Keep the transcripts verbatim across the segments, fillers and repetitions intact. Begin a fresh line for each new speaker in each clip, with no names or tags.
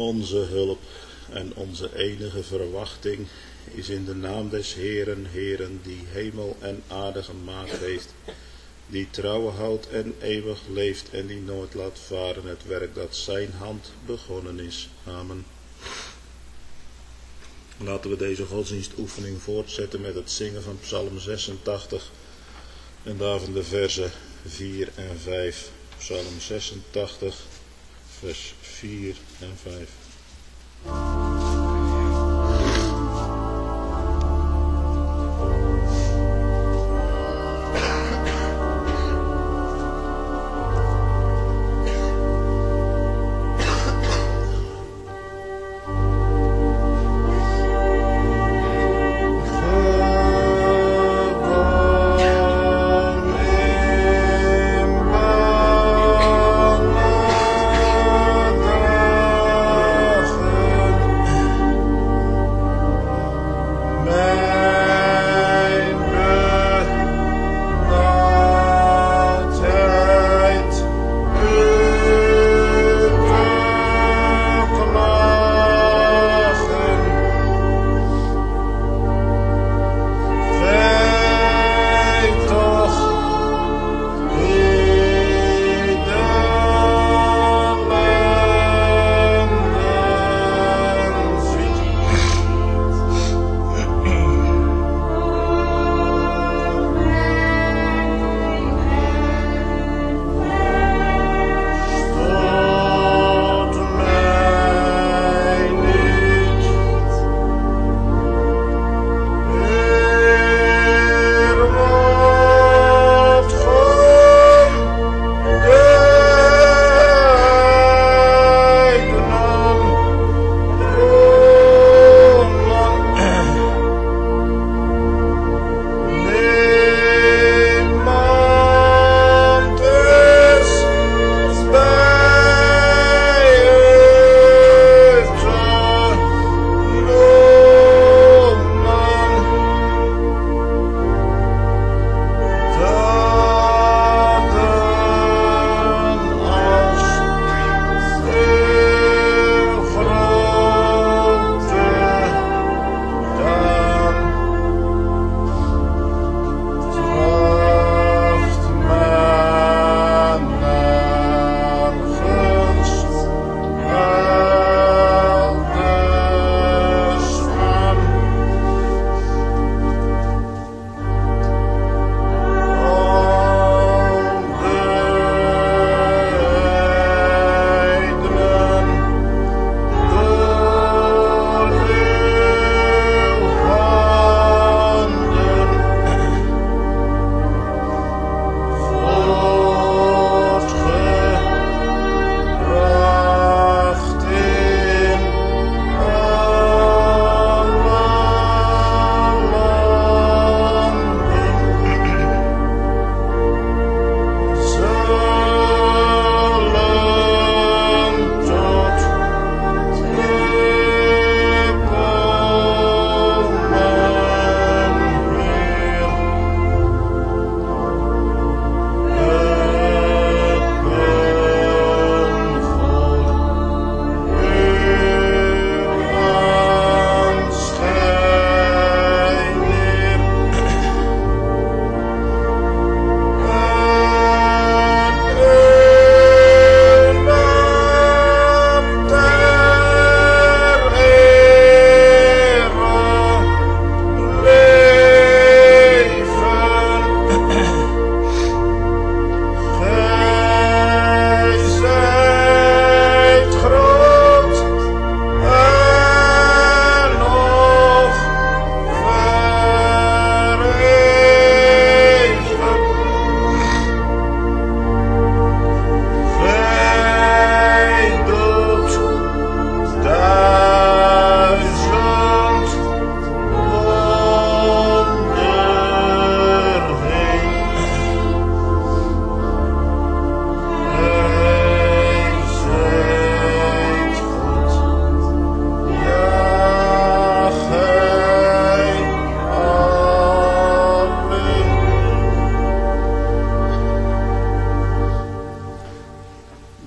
Onze hulp en onze enige verwachting is in de naam des Heeren, Heeren, die hemel en aarde gemaakt heeft, die trouw houdt en eeuwig leeft en die nooit laat varen het werk dat zijn hand begonnen is. Amen. Laten we deze godsdienstoefening voortzetten met het zingen van Psalm zesentachtig en daarvan de versen vier en vijf. Psalm zesentachtig, vers vier en vijf.
Thank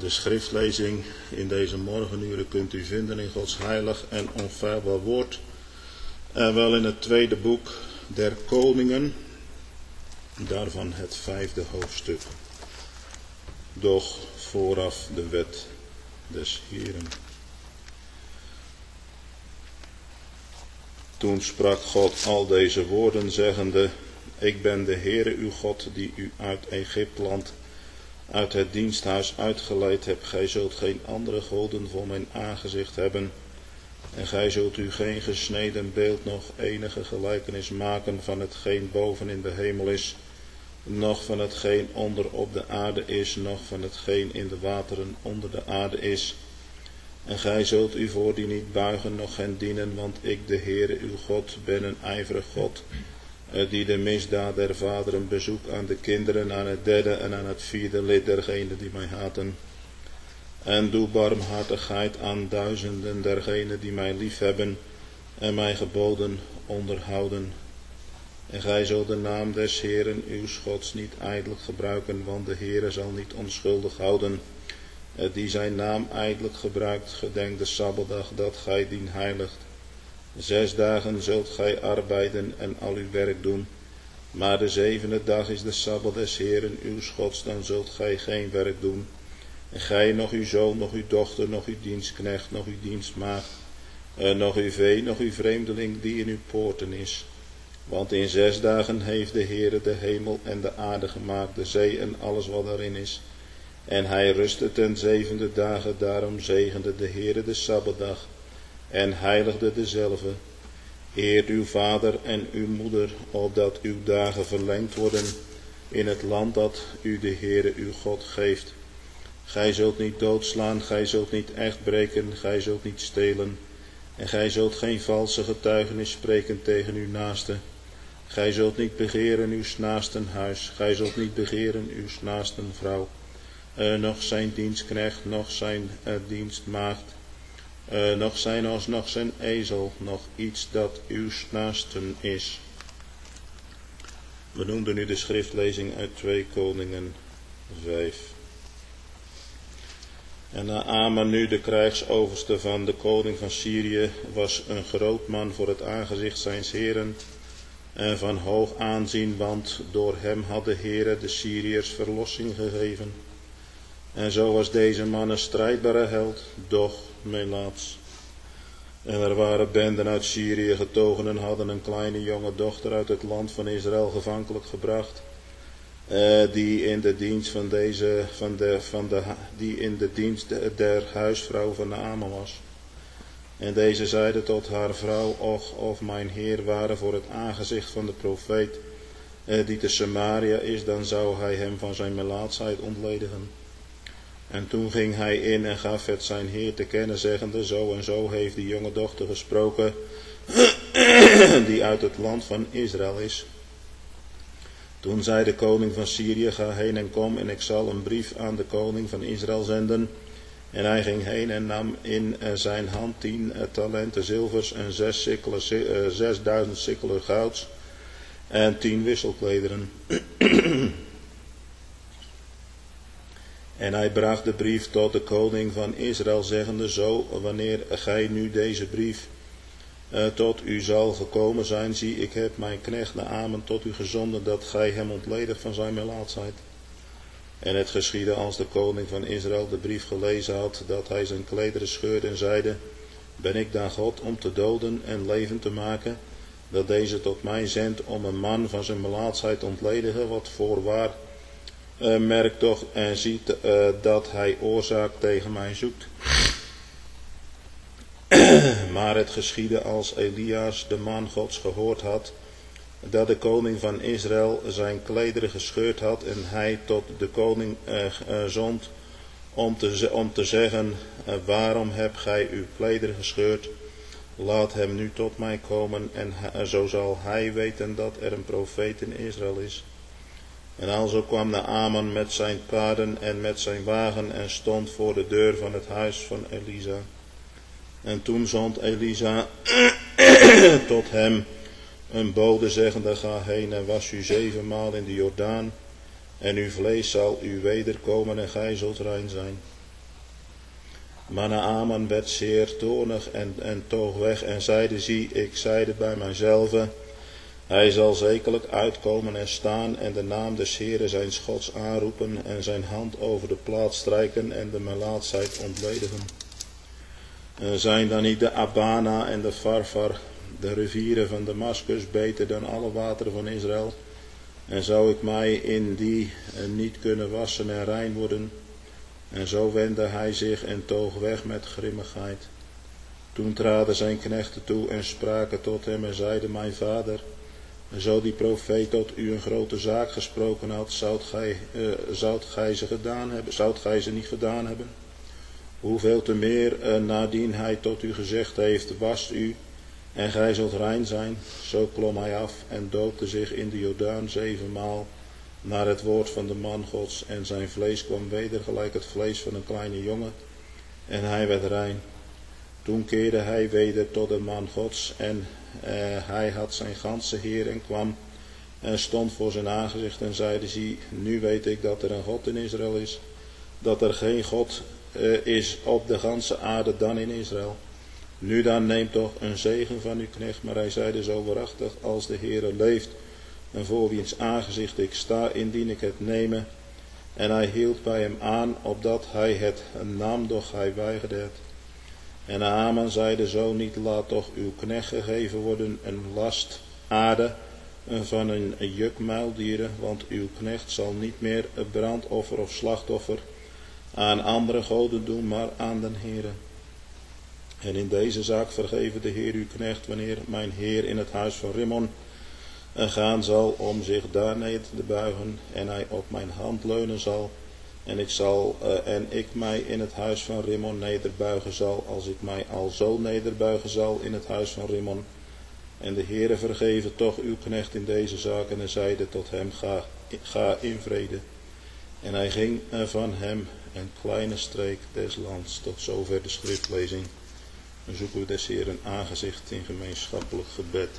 De schriftlezing in deze morgenuren kunt u vinden in Gods heilig en onfeilbaar woord. En wel in het tweede boek der Koningen, daarvan het vijfde hoofdstuk. Doch vooraf de wet des Heeren. Toen sprak God al deze woorden, zeggende: Ik ben de Heere uw God, die u uit Egypteland, uit het diensthuis uitgeleid heb. Gij zult geen andere goden voor mijn aangezicht hebben. En gij zult u geen gesneden beeld, noch enige gelijkenis maken van hetgeen boven in de hemel is, noch van hetgeen onder op de aarde is, noch van hetgeen in de wateren onder de aarde is. En gij zult u voor die niet buigen, noch hen dienen, want ik, de Heere uw God, ben een ijverig God, die de misdaad der vaderen bezoekt aan de kinderen, aan het derde en aan het vierde lid dergenen die mij haten. En doe barmhartigheid aan duizenden dergenen die mij liefhebben en mijn geboden onderhouden. En gij zult de naam des Heeren uw Gods niet ijdelijk gebruiken, want de Heere zal niet onschuldig houden die zijn naam ijdelijk gebruikt. Gedenk de Sabbatdag dat gij dien heiligt. Zes dagen zult gij arbeiden en al uw werk doen, maar de zevende dag is de Sabbat des Heeren uw Gods, dan zult gij geen werk doen. En gij, nog uw zoon, nog uw dochter, nog uw dienstknecht, nog uw dienstmaagd, eh, nog uw vee, nog uw vreemdeling die in uw poorten is. Want in zes dagen heeft de Heere de hemel en de aarde gemaakt, de zee en alles wat daarin is. En hij rustte ten zevende dagen, daarom zegende de Heere de Sabbatdag en heiligde dezelve. Eer uw vader en uw moeder, opdat uw dagen verlengd worden in het land dat u de Heere uw God geeft. Gij zult niet doodslaan, gij zult niet echt breken, gij zult niet stelen. En gij zult geen valse getuigenis spreken tegen uw naaste. Gij zult niet begeren uw naasten huis, gij zult niet begeren uw naasten vrouw. Uh, nog zijn dienstknecht, nog zijn uh, dienstmaagd, uh, nog zijn os, nog zijn ezel, nog iets dat uw naasten is. We noemden nu de schriftlezing uit twee Koningen vijf. En Naaman, nu de krijgsoverste van de koning van Syrië, was een groot man voor het aangezicht zijns Heeren en van hoog aanzien, want door hem had de Heere de Syriërs verlossing gegeven. En zo was deze man een strijdbare held, doch melaats. En er waren benden uit Syrië getogen en hadden een kleine jonge dochter uit het land van Israël gevankelijk gebracht, eh, die in de dienst van deze, van de, van de, die in de dienst der huisvrouw van Naaman was. En deze zeide tot haar vrouw: Och, of mijn heer ware voor het aangezicht van de profeet, eh, die te Samaria is, dan zou hij hem van zijn melaatsheid ontledigen. En toen ging hij in en gaf het zijn heer te kennen, zeggende: Zo en zo heeft die jonge dochter gesproken, die uit het land van Israël is. Toen zei de koning van Syrië: Ga heen en kom, en ik zal een brief aan de koning van Israël zenden. En hij ging heen en nam in zijn hand tien talenten zilvers en zes sikkelen, zesduizend sikkelen gouds en tien wisselklederen. En hij bracht de brief tot de koning van Israël, zeggende: Zo, wanneer gij nu deze brief uh, tot u zal gekomen zijn, zie, ik heb mijn knecht Naaman tot u gezonden, dat gij hem ontledigt van zijn melaatsheid. En het geschiedde als de koning van Israël de brief gelezen had, dat hij zijn klederen scheurde en zeide: Ben ik dan God om te doden en levend te maken, dat deze tot mij zendt om een man van zijn melaatsheid te ontledigen, wat voorwaar Uh, merk toch en ziet uh, dat hij oorzaak tegen mij zoekt. Maar het geschiedde als Elias, de man Gods, gehoord had, dat de koning van Israël zijn klederen gescheurd had, en hij tot de koning uh, uh, zond om te, om te zeggen: uh, Waarom hebt gij uw klederen gescheurd? Laat hem nu tot mij komen, en uh, zo zal hij weten dat er een profeet in Israël is. En alzo kwam Naaman met zijn paarden en met zijn wagen en stond voor de deur van het huis van Elisa. En toen zond Elisa tot hem een bode, zeggende: Ga heen en was u zevenmaal in de Jordaan, en uw vlees zal u wederkomen en gij zult rein zijn. Maar Naaman werd zeer toornig en, en toog weg en zeide, zie, ik zeide bij mijzelve, hij zal zekerlijk uitkomen en staan en de naam des Heeren zijn Gods aanroepen en zijn hand over de plaats strijken en de melaatsheid ontledigen. Zijn dan niet de Abana en de Farfar, de rivieren van Damascus, beter dan alle wateren van Israël? En zou ik mij in die niet kunnen wassen en rein worden? En zo wendde hij zich en toog weg met grimmigheid. Toen traden zijn knechten toe en spraken tot hem en zeiden, mijn vader, zo die profeet tot u een grote zaak gesproken had, zoudt gij, uh, zoudt gij ze gedaan hebben, zoudt gij ze niet gedaan hebben? Hoeveel te meer uh, nadien hij tot u gezegd heeft, wast u en gij zult rein zijn. Zo klom hij af en doopte zich in de Jordaan zevenmaal naar het woord van de man Gods en zijn vlees kwam weder gelijk het vlees van een kleine jongen en hij werd rein. Toen keerde hij weder tot de man Gods en uh, hij had zijn ganse heer en kwam en stond voor zijn aangezicht en zeide, zie, nu weet ik dat er een God in Israël is, dat er geen God uh, is op de ganse aarde dan in Israël. Nu dan neemt toch een zegen van uw knecht, maar hij zeide zo waarachtig als de Heere leeft en voor wiens aangezicht ik sta, indien ik het neme. En hij hield bij hem aan, opdat hij het nam, doch hij weigerde het. En Naaman zeide zo niet, laat toch uw knecht gegeven worden een last aarde van een juk muildieren, want uw knecht zal niet meer een brandoffer of slachtoffer aan andere goden doen, maar aan den Heere. En in deze zaak vergeven de Heer uw knecht, wanneer mijn Heer in het huis van Rimmon gaan zal om zich daar neder te buigen en hij op mijn hand leunen zal. En ik, zal, uh, en ik mij in het huis van Rimmon nederbuigen zal, als ik mij al zo nederbuigen zal in het huis van Rimmon. En de Heere vergeven toch uw knecht in deze zaak. En hij zeide tot hem, ga, ga in vrede. En hij ging van hem een kleine streek des lands. Tot zover de schriftlezing. Dan zoeken we des Heeren aangezicht in gemeenschappelijk gebed.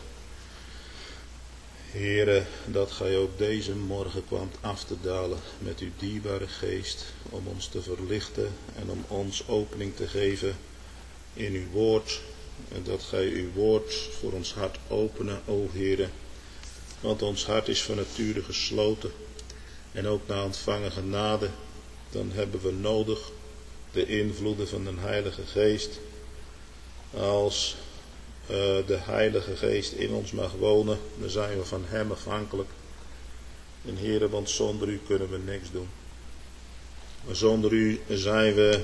Heere, dat gij ook deze morgen kwaamt af te dalen met uw dierbare geest, om ons te verlichten en om ons opening te geven in uw woord. En dat gij uw woord voor ons hart openen, o Heere. Want ons hart is van nature gesloten. En ook na ontvangen genade, dan hebben we nodig de invloeden van de Heilige Geest. Als uh, de Heilige Geest in ons mag wonen, dan zijn we van hem afhankelijk. En Heere, want zonder u kunnen we niks doen. Maar zonder u zijn we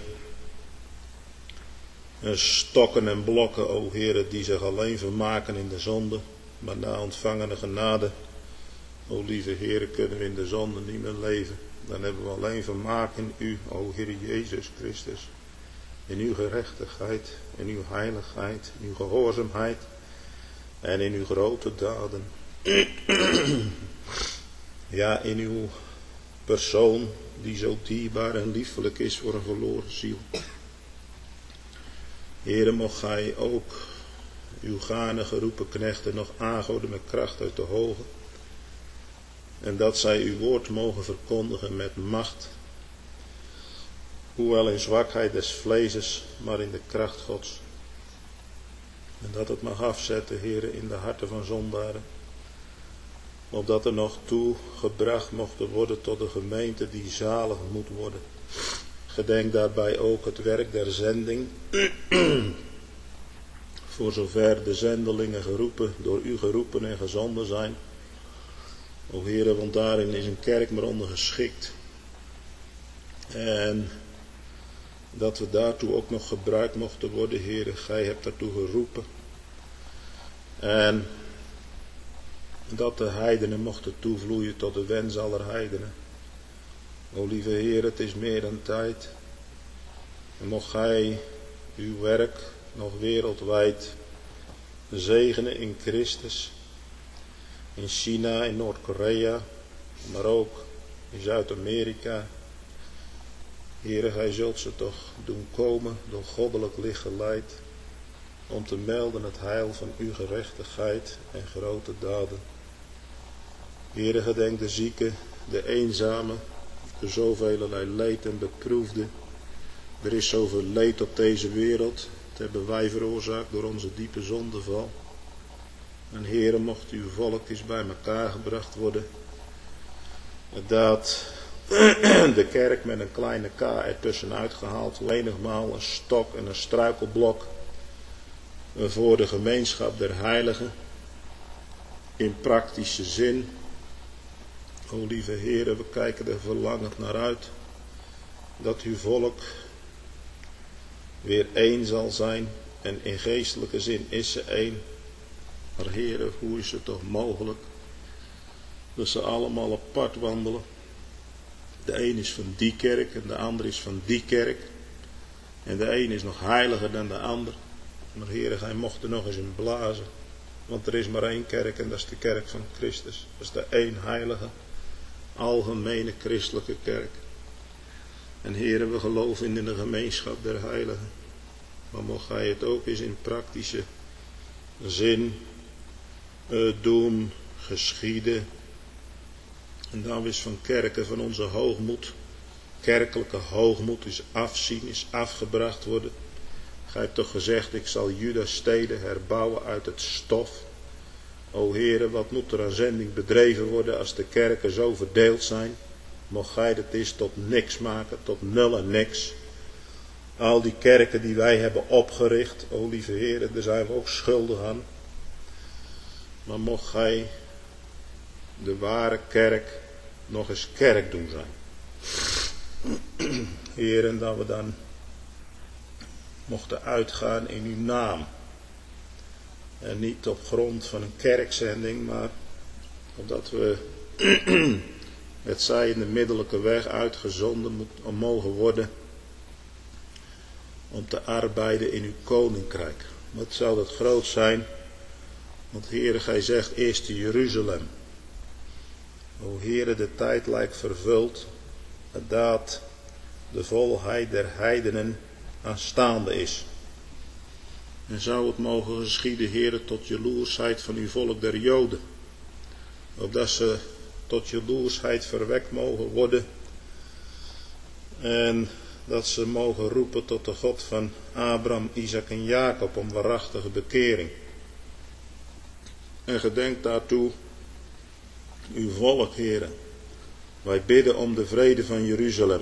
uh, stokken en blokken, o Heere, die zich alleen vermaken in de zonde. Maar na ontvangene genade, o lieve Heere, kunnen we in de zonde niet meer leven. Dan hebben we alleen vermaak in u, o Heere Jezus Christus. In uw gerechtigheid, in uw heiligheid, in uw gehoorzaamheid en in uw grote daden. Ja, in uw persoon die zo dierbaar en liefelijk is voor een verloren ziel. Heere, mocht gij ook uw gaarne geroepen knechten nog aangoden met kracht uit de hoge. En dat zij uw woord mogen verkondigen met macht. Hoewel in zwakheid des vleeses, maar in de kracht Gods. En dat het mag afzetten, Heere, in de harten van zondaren. Opdat er nog toegebracht mocht worden tot de gemeente die zalig moet worden. Gedenk daarbij ook het werk der zending. Voor zover de zendelingen geroepen, door u geroepen en gezonden zijn. O Heere, want daarin is een kerk maar onder geschikt. En dat we daartoe ook nog gebruikt mochten worden, Heere. Gij hebt daartoe geroepen. En dat de heidenen mochten toevloeien tot de wens aller heidenen. O lieve Heer, het is meer dan tijd. En mocht gij uw werk nog wereldwijd zegenen in Christus. In China, in Noord-Korea, maar ook in Zuid-Amerika. Heere, gij zult ze toch doen komen door goddelijk licht geleid, om te melden het heil van uw gerechtigheid en grote daden. Heere, gedenk de zieken, de eenzamen, de zoveelelei leed en beproefden, Er is zoveel leed op deze wereld. Dat hebben wij veroorzaakt door onze diepe zondeval. En Heere, mocht uw volk eens bij elkaar gebracht worden. Dat de kerk met een kleine k ertussenuit gehaald. Lenigmaal een stok en een struikelblok. Voor de gemeenschap der heiligen. In praktische zin. O lieve Heere, we kijken er verlangend naar uit. Dat uw volk weer één zal zijn. En in geestelijke zin is ze één. Maar Heere, hoe is het toch mogelijk dat ze allemaal apart wandelen? De een is van die kerk en de ander is van die kerk. En de een is nog heiliger dan de ander. Maar Heere, gij mocht er nog eens in blazen. Want er is maar één kerk en dat is de kerk van Christus. Dat is de één heilige, algemene christelijke kerk. En Heere, we geloven in de gemeenschap der heiligen. Maar mocht gij het ook eens in praktische zin uh, doen, geschieden. En dan is van kerken van onze hoogmoed, kerkelijke hoogmoed is afzien, is afgebracht worden. Gij hebt toch gezegd, ik zal Juda's steden herbouwen uit het stof. O Heere, wat moet er aan zending bedreven worden als de kerken zo verdeeld zijn? Mocht gij het eens tot niks maken, tot nul en niks. Al die kerken die wij hebben opgericht, o lieve Heere, daar zijn we ook schuldig aan. Maar mocht gij de ware kerk nog eens kerk doen zijn. Heer, en dat we dan mochten uitgaan in uw naam. En niet op grond van een kerkzending, maar omdat we het zij in de middellijke weg uitgezonden moet, mogen worden om te arbeiden in uw koninkrijk. Wat zou dat groot zijn? Want Heere, gij zegt eerst Jeruzalem. O Heere, de tijd lijkt vervuld dat de volheid der heidenen aanstaande is. En zou het mogen geschieden, Heere, tot jaloersheid van uw volk der Joden. Opdat ze tot jaloersheid verwekt mogen worden. En dat ze mogen roepen tot de God van Abraham, Isaac en Jacob om waarachtige bekering. En gedenk daartoe uw volk, Heere. Wij bidden om de vrede van Jeruzalem.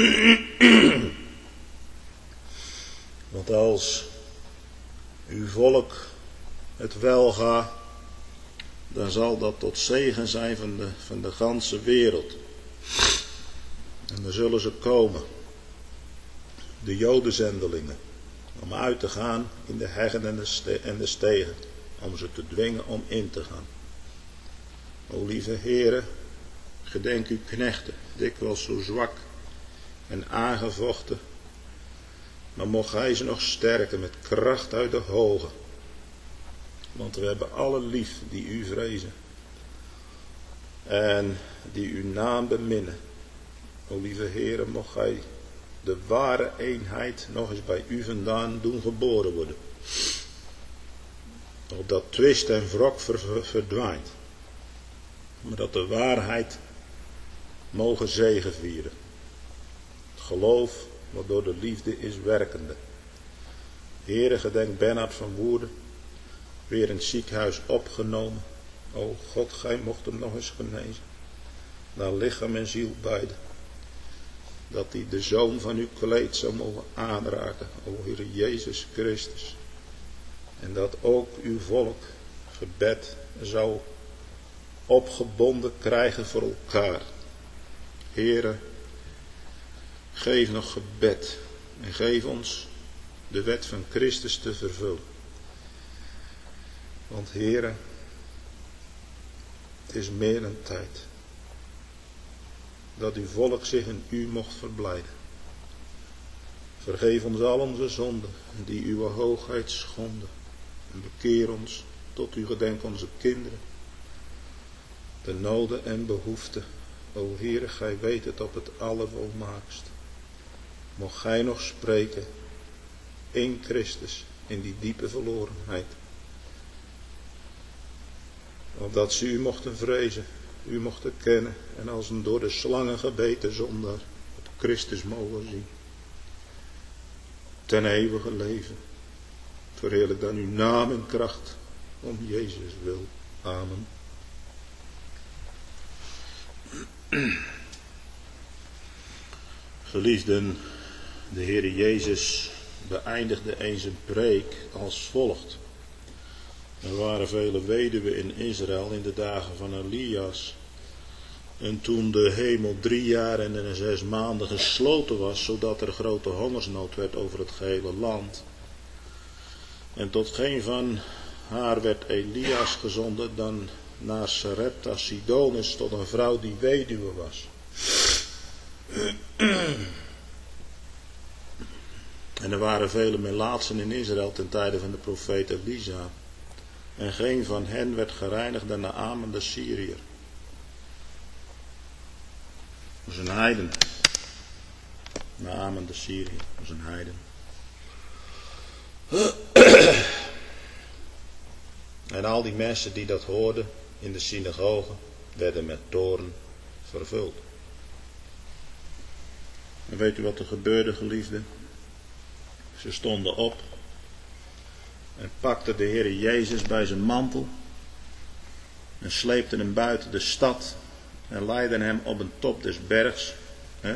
Want als uw volk het welgaat, dan zal dat tot zegen zijn van de, van de ganse wereld. En dan zullen ze komen, de Jodenzendelingen, om uit te gaan in de heggen en de, ste- en de stegen, om ze te dwingen om in te gaan. O lieve Heere, gedenk uw knechten, dikwijls zo zwak en aangevochten, maar mocht gij ze nog sterken met kracht uit de hoge. Want we hebben alle lief die u vrezen en die uw naam beminnen. O lieve Heere, mocht gij de ware eenheid nog eens bij u vandaan doen geboren worden. Opdat twist en wrok verdwijnt. Maar dat de waarheid mogen zegevieren. Het geloof wat door de liefde is werkende. Heere, gedenk Bernhard van Woerden, weer in het ziekenhuis opgenomen. O God, gij mocht hem nog eens genezen. Naar lichaam en ziel beide. Dat hij de zoom van uw kleed zou mogen aanraken, o Heere Jezus Christus. En dat ook uw volk gebed zou opgebonden krijgen voor elkaar. Heere, geef nog gebed en geef ons de wet van Christus te vervullen. Want Heere, het is meer dan tijd dat uw volk zich in u mocht verblijden. Vergeef ons al onze zonden die uw hoogheid schonden en bekeer ons tot uw gedenk onze kinderen. De noden en behoeften, o Heere, gij weet het op het allervolmaakst. Mocht gij nog spreken in Christus, in die diepe verlorenheid. Opdat ze u mochten vrezen, u mochten kennen en als een door de slangen gebeten zondaar het Christus mogen zien. ten eeuwige leven. Verheerlijk dan uw naam en kracht, om Jezus wil. Amen. Geliefden, de Heere Jezus beëindigde eens een preek als volgt. Er waren vele weduwen in Israël in de dagen van Elias. En toen de hemel drie jaar en zes maanden gesloten was, zodat er grote hongersnood werd over het gehele land. En tot geen van haar werd Elias gezonden dan naar Sarepta Sidonus, tot een vrouw die weduwe was. En er waren vele melaatsen in Israël ten tijde van de profeet Elisa. En geen van hen werd gereinigd dan Naaman de Syriër. Dat is een heiden. Naaman de Syriër, dat is een heiden. En al die mensen die dat hoorden in de synagoge werden met toorn vervuld. En weet u wat er gebeurde, geliefden? Ze stonden op en pakten de Heere Jezus bij zijn mantel en sleepten hem buiten de stad en leidden hem op een top des bergs. Hè?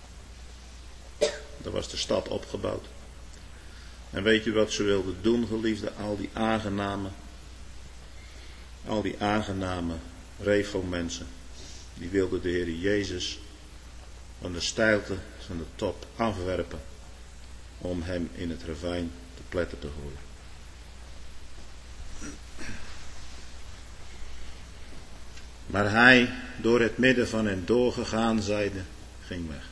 Daar was de stad opgebouwd. En weet u wat ze wilden doen, geliefden? Al die aangename, al die aangename regelmensen, die wilden de Heere Jezus van de steilte van de top afwerpen om hem in het ravijn te pletter te gooien. Maar hij, door het midden van hen doorgegaan, zeide, ging weg.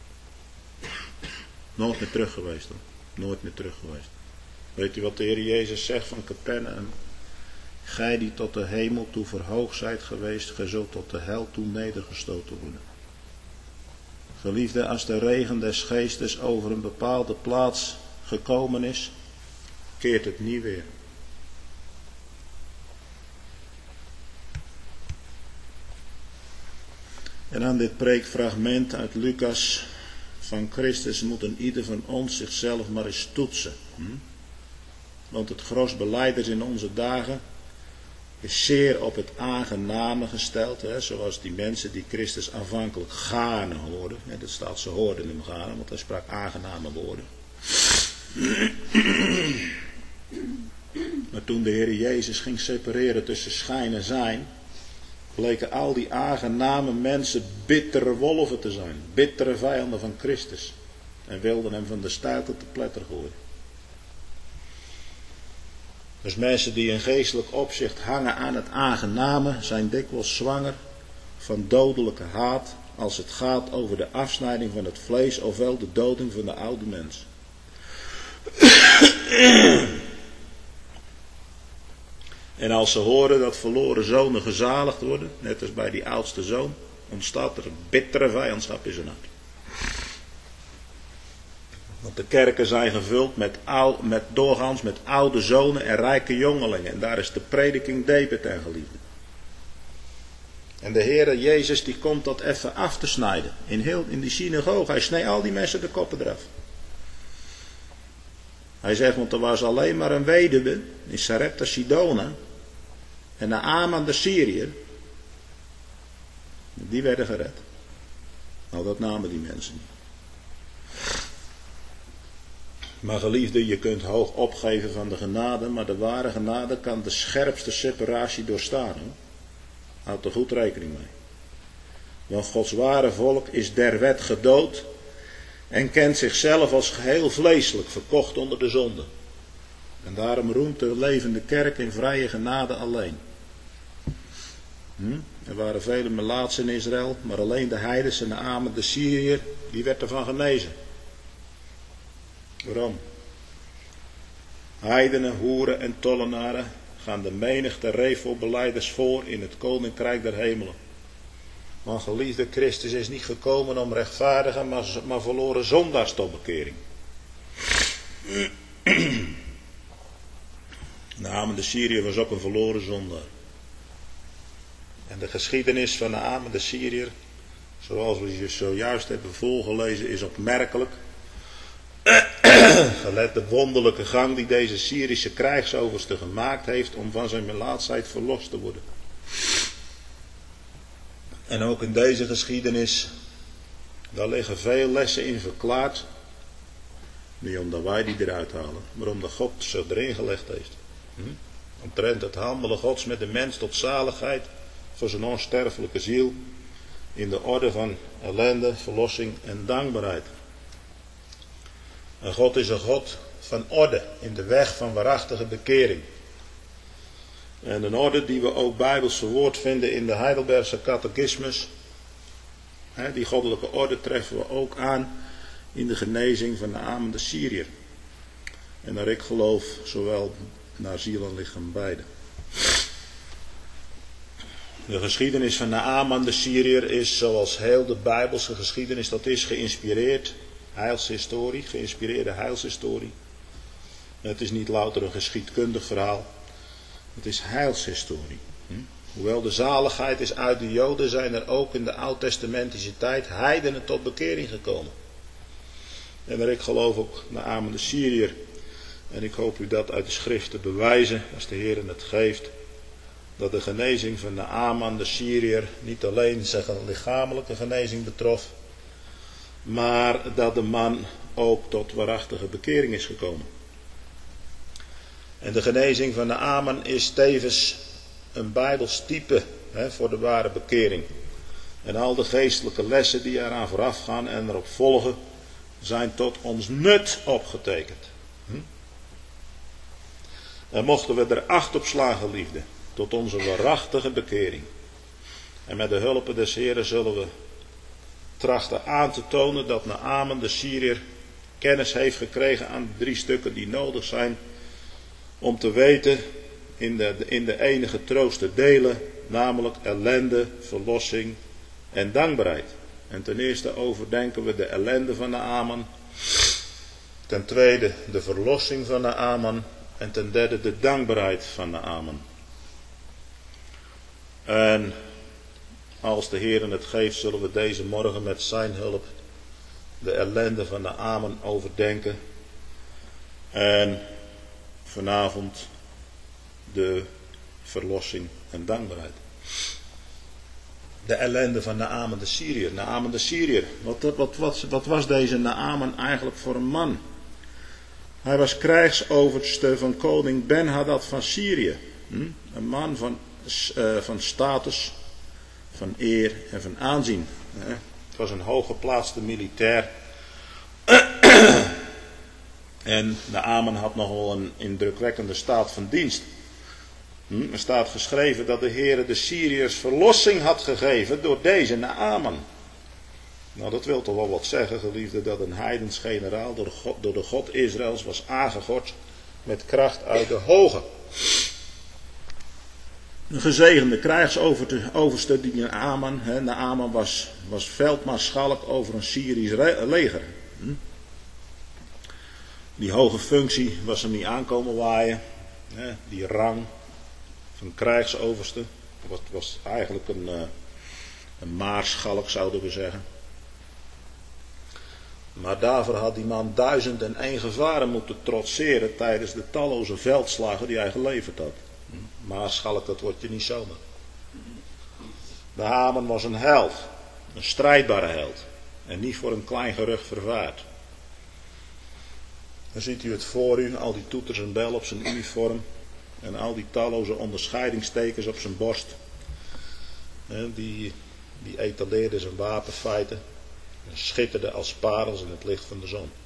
Nooit meer terug geweest hoor. Nooit meer terug geweest. Weet u wat de Heer Jezus zegt van Capernaum? Gij die tot de hemel toe verhoogd zijt geweest, gij zult tot de hel toe nedergestoten worden. Geliefde, als de regen des geestes over een bepaalde plaats gekomen is, keert het niet weer. En aan dit preekfragment uit Lucas van Christus moet een ieder van ons zichzelf maar eens toetsen. Hm? Want het gros belijders in onze dagen is zeer op het aangename gesteld. Hè? Zoals die mensen die Christus aanvankelijk gaarne hoorden. Ja, dat staat, ze hoorden hem gaarne, want hij sprak aangename woorden. Maar toen de Heer Jezus ging separeren tussen schijn en zijn, bleken al die aangename mensen bittere wolven te zijn. Bittere vijanden van Christus. En wilden hem van de steilte te pletter gooien. Dus mensen die in geestelijk opzicht hangen aan het aangename zijn dikwijls zwanger van dodelijke haat als het gaat over de afsnijding van het vlees ofwel de doding van de oude mens. En als ze horen dat verloren zonen gezaligd worden, net als bij die oudste zoon, ontstaat er een bittere vijandschap in zijn hart. Want de kerken zijn gevuld met, ou, met doorgaans met oude zonen en rijke jongelingen. En daar is de prediking debet en geliefde. En de Heere Jezus die komt dat even af te snijden. In, heel, in die synagoge. Hij snijdt al die mensen de koppen eraf. Hij zegt, want er was alleen maar een weduwe in Sarepta Sidona. En Naaman de Syriër. Die werden gered. Nou, dat namen die mensen niet. Maar geliefde, je kunt hoog opgeven van de genade, maar de ware genade kan de scherpste separatie doorstaan. Hoor. Houd er goed rekening mee. Want Gods ware volk is der wet gedood en kent zichzelf als geheel vleeselijk, verkocht onder de zonde. En daarom roemt de levende kerk in vrije genade alleen. Hm? Er waren vele melaatsen in Israël, maar alleen de heidense Naaman de Syriër, die werd ervan genezen. Waarom? Heidenen, hoeren en tollenaren gaan de menigte revelbelijders voor in het koninkrijk der hemelen. Want geliefde, Christus is niet gekomen om rechtvaardigen, maar, maar verloren zondaars tot bekering. Naaman de Syriër was ook een verloren zondaar. En de geschiedenis van Naaman de Syriër, zoals we je zojuist hebben voorgelezen, is opmerkelijk. gelet de wonderlijke gang die deze Syrische krijgsoverste gemaakt heeft om van zijn melaatsheid verlost te worden. En ook in deze geschiedenis, daar liggen veel lessen in verklaard. Niet omdat wij die eruit halen, maar omdat God ze erin gelegd heeft. Hm? Omtrent het handelen Gods met de mens tot zaligheid voor zijn onsterfelijke ziel. In de orde van ellende, verlossing en dankbaarheid. En God is een God van orde in de weg van waarachtige bekering. En een orde die we ook bijbels verwoord vinden in de Heidelbergse catechismus. Die goddelijke orde treffen we ook aan in de genezing van Naaman de Syriër. En naar ik geloof zowel naar ziel en lichaam beide. De geschiedenis van Naaman de Syriër is zoals heel de bijbelse geschiedenis dat is geïnspireerd. Heilshistorie, geïnspireerde heilshistorie. Het is niet louter een geschiedkundig verhaal. Het is heilshistorie. Hm? Hoewel de zaligheid is uit de Joden, zijn er ook in de oud-testamentische tijd heidenen tot bekering gekomen. En naar ik geloof ook Naaman de Syriër. En ik hoop u dat uit de schrift te bewijzen, als de Heer het geeft. Dat de genezing van Naaman de Syriër niet alleen zijn lichamelijke genezing betrof. Maar dat de man ook tot waarachtige bekering is gekomen. En de genezing van Naaman is tevens een bijbels type hè, voor de ware bekering. En al de geestelijke lessen die eraan vooraf gaan en erop volgen, zijn tot ons nut opgetekend. Hm? En mochten we er acht op slaan, geliefde, tot onze waarachtige bekering. En met de hulp des Heeren zullen we trachten aan te tonen dat Naaman de Syriër kennis heeft gekregen aan de drie stukken die nodig zijn om te weten in de, in de enige troost te delen, namelijk ellende, verlossing en dankbaarheid. En ten eerste overdenken we de ellende van Naaman, ten tweede de verlossing van Naaman en ten derde de dankbaarheid van Naaman. En als de Heer het geeft, zullen we deze morgen met zijn hulp de ellende van Naaman overdenken. En vanavond de verlossing en dankbaarheid. De ellende van Naaman de Syriër. Naaman de Syriër. Wat, wat, wat, wat was deze Naaman eigenlijk voor een man? Hij was krijgsoverste van koning Ben-Hadad van Syrië. Hm? Een man van, uh, van status, van eer en van aanzien. Het was een hooggeplaatste militair. En Naaman had nog wel een indrukwekkende staat van dienst. Er staat geschreven dat de Heere de Syriërs verlossing had gegeven door deze Naaman. Nou, dat wil toch wel wat zeggen, geliefde, dat een heidens generaal door de God, door de God Israëls was aangegord met kracht uit de hoge. Een gezegende krijgsoverste die Naaman, hè, Naaman was, was veldmaarschalk over een Syrisch leger. Hm? Die hoge functie was hem niet aankomen waaien. Hè, die rang van krijgsoverste was, was eigenlijk een, een maarschalk, zouden we zeggen. Maar daarvoor had die man duizend en één gevaren moeten trotseren tijdens de talloze veldslagen die hij geleverd had. Maarschalk, dat wordt je niet zomaar. Naaman was een held, een strijdbare held. En niet voor een klein gerucht vervaard. Dan ziet u het voor u, al die toeters en bel op zijn uniform. En al die talloze onderscheidingstekens op zijn borst. Die, die etaleerden zijn wapenfeiten. En schitterden als parels in het licht van de zon.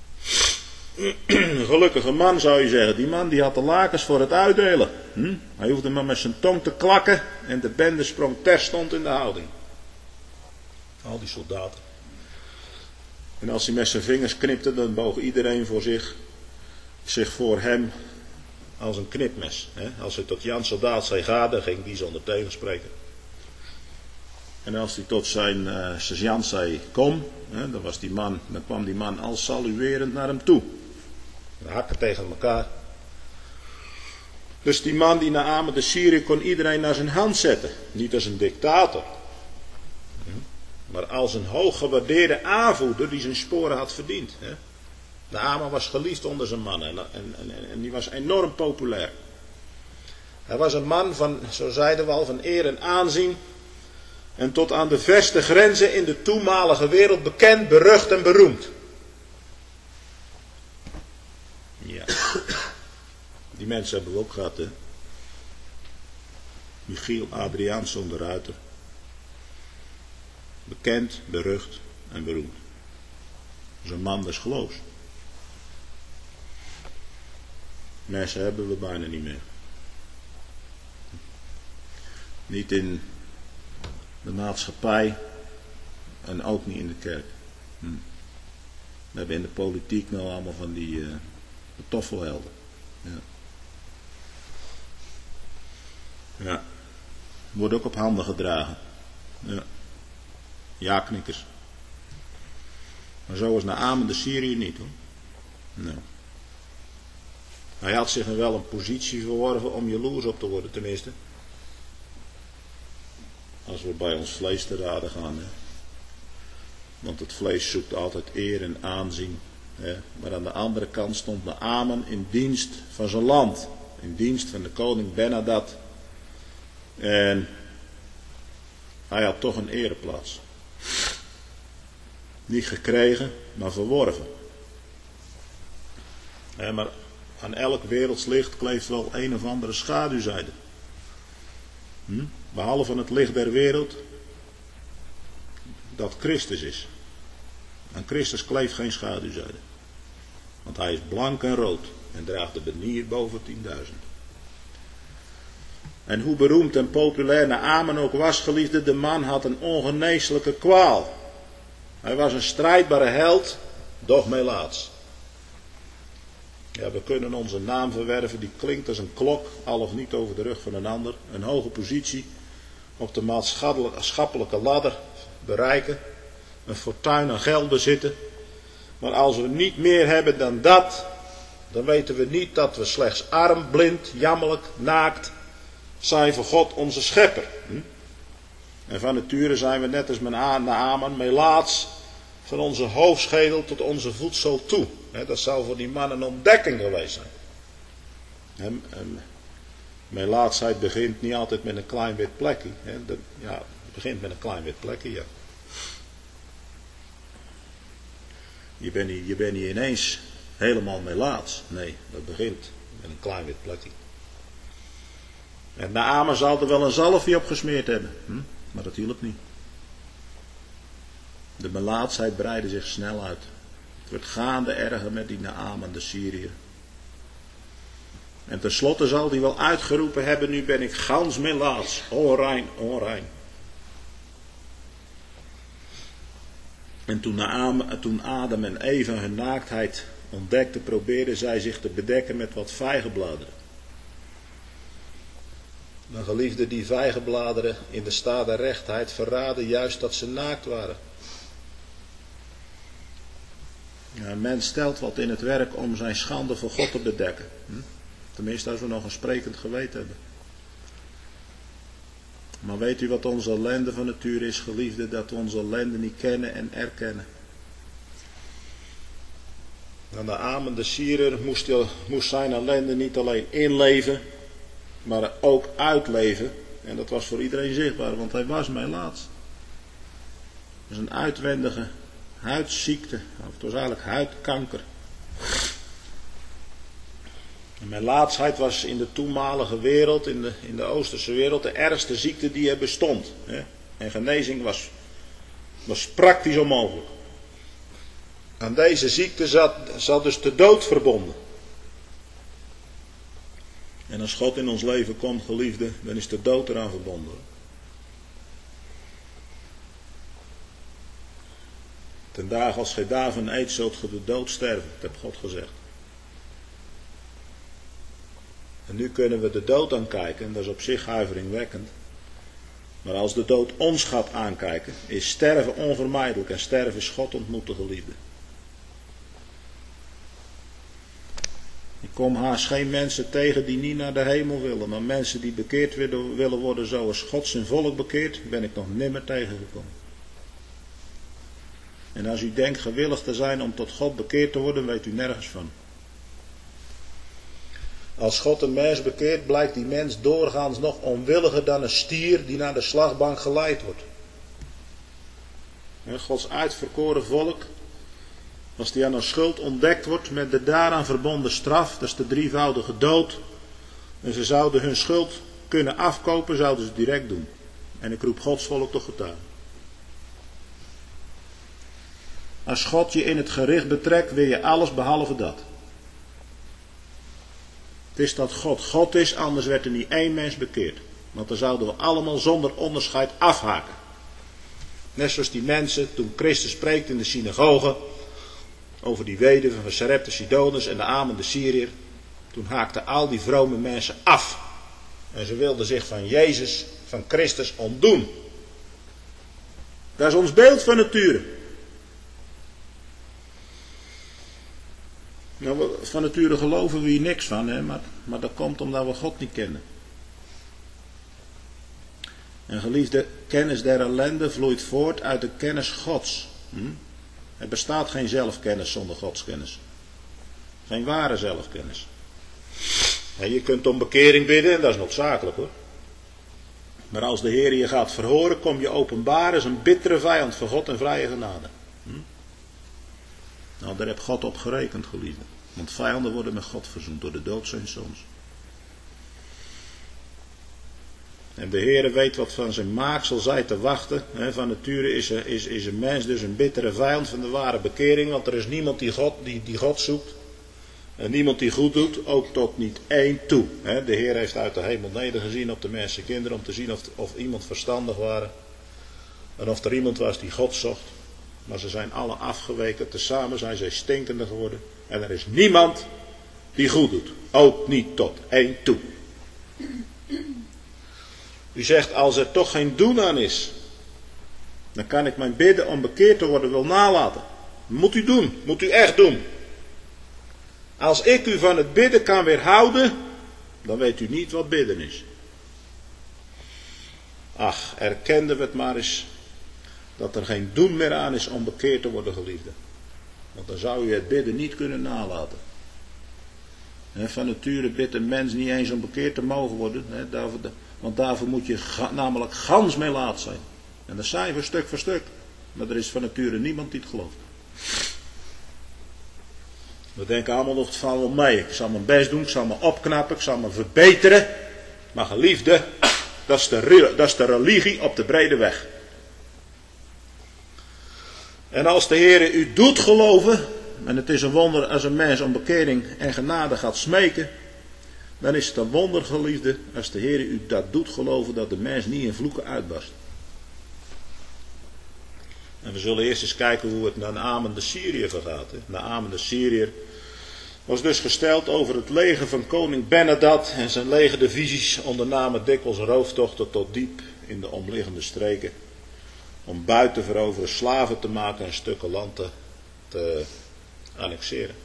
Een gelukkige man, zou je zeggen. Die man die had de lakens voor het uitdelen. Hm? Hij hoefde maar met zijn tong te klakken. En de bende sprong terstond in de houding. Al die soldaten. En als hij met zijn vingers knipte, dan boog iedereen voor zich, zich voor hem als een knipmes. Hè? Als hij tot Jan soldaat zei ga, dan ging die zonder tegenspreken. En als hij tot zijn uh, sergeant zei kom, hè, dan, was die man, dan kwam die man al saluerend naar hem toe. De hakken tegen elkaar. Dus die man die Naaman de Syriër kon iedereen naar zijn hand zetten. Niet als een dictator. Maar als een hooggewaardeerde aanvoerder die zijn sporen had verdiend. Hè. Naaman was geliefd onder zijn mannen en, en, en, en die was enorm populair. Hij was een man van, zo zeiden we al, van eer en aanzien. En tot aan de verste grenzen in de toenmalige wereld bekend, berucht en beroemd. Ja. Die mensen hebben we ook gehad, hè. Michiel Adriaansson de Ruiter. Bekend, berucht en beroemd. Dat is een man des geloofs. Mensen hebben we bijna niet meer. Niet in de maatschappij en ook niet in de kerk. Hm. We hebben in de politiek nou allemaal van die uh, toffelhelden. Ja. Ja. Wordt ook op handen gedragen. Ja. Ja-knikkers. Maar zo is Naaman de Syriër niet, hoor. Nee. Hij had zich er wel een positie verworven om jaloers op te worden, tenminste. Als we bij ons vlees te raden gaan. Hè. Want het vlees zoekt altijd eer en aanzien. Hè. Maar aan de andere kant stond Naaman in dienst van zijn land. In dienst van de koning Ben-Hadad. En hij had toch een ereplaats. Niet gekregen, maar verworven. Hè, maar aan elk werelds licht kleeft wel een of andere schaduwzijde. Hm? Behalve het licht der wereld, dat Christus is. Aan Christus kleeft geen schaduwzijde. Want hij is blank en rood en draagt de banier boven tienduizend. En hoe beroemd en populair Naaman ook was, geliefde, de man had een ongeneeslijke kwaal. Hij was een strijdbare held, doch melaats. Ja, we kunnen onze naam verwerven, die klinkt als een klok, al of niet over de rug van een ander. Een hoge positie op de maatschappelijke ladder bereiken. Een fortuin aan geld bezitten. Maar als we niet meer hebben dan dat, dan weten we niet dat we slechts arm, blind, jammerlijk, naakt zijn voor God onze schepper. Hm? En van nature zijn we net als Naaman, melaats, van onze hoofdschedel tot onze voetzool toe. He, dat zou voor die man een ontdekking geweest zijn. En, en, melaatsheid begint niet altijd met een klein wit plekje. He, dat, ja, het begint met een klein wit plekje, ja. Je bent niet, je bent niet ineens helemaal melaats. Nee, dat begint met een klein wit plekje. En Naaman zal er wel een zalfje op gesmeerd hebben. Hm? Maar dat hielp niet. De melaatsheid breidde zich snel uit. Het werd gaande erger met die Naaman de Syriër. En tenslotte zal hij wel uitgeroepen hebben, nu ben ik gans melaats, onrein, onrein. En toen, Naaman, toen Adam en Eva hun naaktheid ontdekten, probeerden zij zich te bedekken met wat vijgenbladeren. Maar geliefde, die vijgenbladeren in de staat der rechtheid verraden juist dat ze naakt waren. Ja, een mens stelt wat in het werk om zijn schande voor God te bedekken. Hm? Tenminste als we nog een sprekend geweten hebben. Maar weet u wat onze ellende van nature is, geliefde? Dat we onze ellende niet kennen en erkennen. En Naaman de Syriër moest, moest zijn ellende niet alleen inleven, maar ook uitleven. En dat was voor iedereen zichtbaar, want hij was melaats. Dat is een uitwendige huidziekte, of het was eigenlijk huidkanker. En melaatsheid was in de toenmalige wereld, in de, in de Oosterse wereld, de ergste ziekte die er bestond. Hè? En genezing was, was praktisch onmogelijk. Aan deze ziekte zat, zat dus de dood verbonden. En als God in ons leven komt, geliefde, dan is de dood eraan verbonden. Ten dagen als gij daarvan eet, zult ge de dood sterven. Dat heeft God gezegd. En nu kunnen we de dood aankijken, en dat is op zich huiveringwekkend. Maar als de dood ons gaat aankijken, is sterven onvermijdelijk. En sterven is God ontmoeten, geliefde. Ik kom haast geen mensen tegen die niet naar de hemel willen. Maar mensen die bekeerd willen worden zoals God zijn volk bekeert, ben ik nog nimmer tegengekomen. En als u denkt gewillig te zijn om tot God bekeerd te worden, weet u nergens van. Als God een mens bekeert, blijkt die mens doorgaans nog onwilliger dan een stier die naar de slagbank geleid wordt. Gods uitverkoren volk, als die aan een schuld ontdekt wordt met de daaraan verbonden straf, dat is de drievoudige dood, en ze zouden hun schuld kunnen afkopen, zouden ze het direct doen. En ik roep Gods volk tot getuige. Als God je in het gericht betrekt, wil je alles behalve dat. Het is dat God God is, anders werd er niet één mens bekeerd. Want dan zouden we allemaal zonder onderscheid afhaken. Net zoals die mensen, toen Christus spreekt in de synagoge, over die weduwe van Sarepta Sidonus en de Amen de Syriër. Toen haakten al die vrome mensen af. En ze wilden zich van Jezus, van Christus ontdoen. Dat is ons beeld van nature. Nou, van nature geloven we hier niks van, hè? Maar, maar dat komt omdat we God niet kennen. En geliefde, kennis der ellende vloeit voort uit de kennis Gods. Hm? Er bestaat geen zelfkennis zonder Godskennis. Geen ware zelfkennis. En je kunt om bekering bidden, en dat is noodzakelijk hoor. Maar als de Heer je gaat verhoren, kom je openbaar als een bittere vijand van God en vrije genade. Hm? Nou, daar heb God op gerekend, geliefde. Want vijanden worden met God verzoend door de dood zijn zoons. En de Heer weet wat van zijn maaksel zij te wachten. He, van nature is, is, is een mens dus een bittere vijand van de ware bekering. Want er is niemand die God, die, die God zoekt. En niemand die goed doet, ook tot niet één toe. He, de Heer heeft uit de hemel nedergezien op de mensenkinderen om te zien of, of iemand verstandig waren. En of er iemand was die God zocht. Maar ze zijn alle afgeweken. Tezamen zijn zij stinkender geworden. En er is niemand die goed doet. Ook niet tot één toe. U zegt, als er toch geen doen aan is, dan kan ik mijn bidden om bekeerd te worden wel nalaten. Moet u doen. Moet u echt doen. Als ik u van het bidden kan weerhouden, dan weet u niet wat bidden is. Ach, erkenden we het maar eens, dat er geen doen meer aan is om bekeerd te worden, geliefde. Want dan zou u het bidden niet kunnen nalaten. Van nature bidt een mens niet eens om bekeerd te mogen worden. Want daarvoor moet je namelijk gans mee laat zijn. En dat zijn we stuk voor stuk. Maar er is van nature niemand die het gelooft. We denken allemaal nog het valt wel mee. Ik zal mijn best doen, ik zal me opknappen, ik zal me verbeteren. Maar geliefde, dat is de, dat is de religie op de brede weg. En als de Heer u doet geloven, en het is een wonder als een mens om bekering en genade gaat smeken, dan is het een wonder, geliefde, als de Heer u dat doet geloven, dat de mens niet in vloeken uitbarst. En we zullen eerst eens kijken hoe het Naaman de Syriër vergaat. Naaman de Syriër was dus gesteld over het leger van koning Benadad en zijn legerdivisies ondernamen dikwijls rooftochten tot diep in de omliggende streken. Om buit te veroveren, slaven te maken en stukken land te, te annexeren.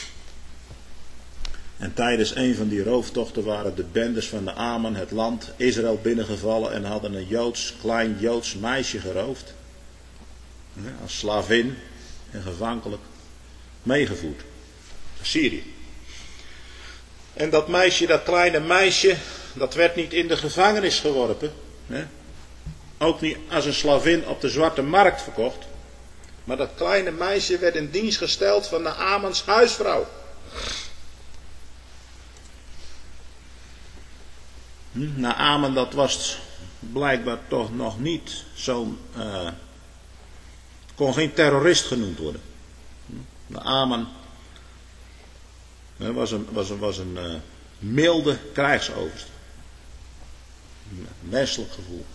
En tijdens een van die rooftochten waren de bendes van Naaman het land Israël binnengevallen en hadden een Joods, klein Joods meisje geroofd. Ja, als slavin en gevankelijk meegevoerd. Syrië. En dat meisje, dat kleine meisje, dat werd niet in de gevangenis geworpen. Hè? Ook niet als een slavin op de zwarte markt verkocht. Maar dat kleine meisje werd in dienst gesteld van Naamans huisvrouw. Hm, Naaman, dat was blijkbaar toch nog niet zo'n... Uh, kon geen terrorist genoemd worden. Naaman was een, was een, was een uh, milde krijgsoverste. Een menselijk gevoel.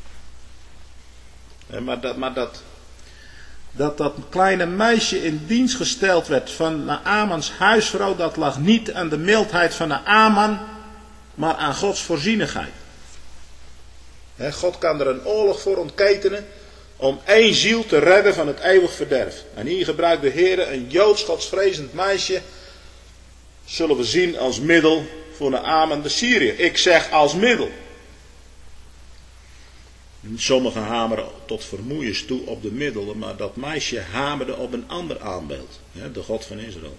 Maar, dat, maar dat, dat dat kleine meisje in dienst gesteld werd van Naamans huisvrouw, dat lag niet aan de mildheid van Naaman, maar aan Gods voorzienigheid. He, God kan er een oorlog voor ontketenen om één ziel te redden van het eeuwig verderf. En hier gebruikt de Heer een Joods godsvrezend meisje, zullen we zien als middel voor Naaman de Syriër. Ik zeg als middel. Sommigen hameren tot vermoeiens toe op de middelen, maar dat meisje hamerde op een ander aanbeeld. De God van Israël.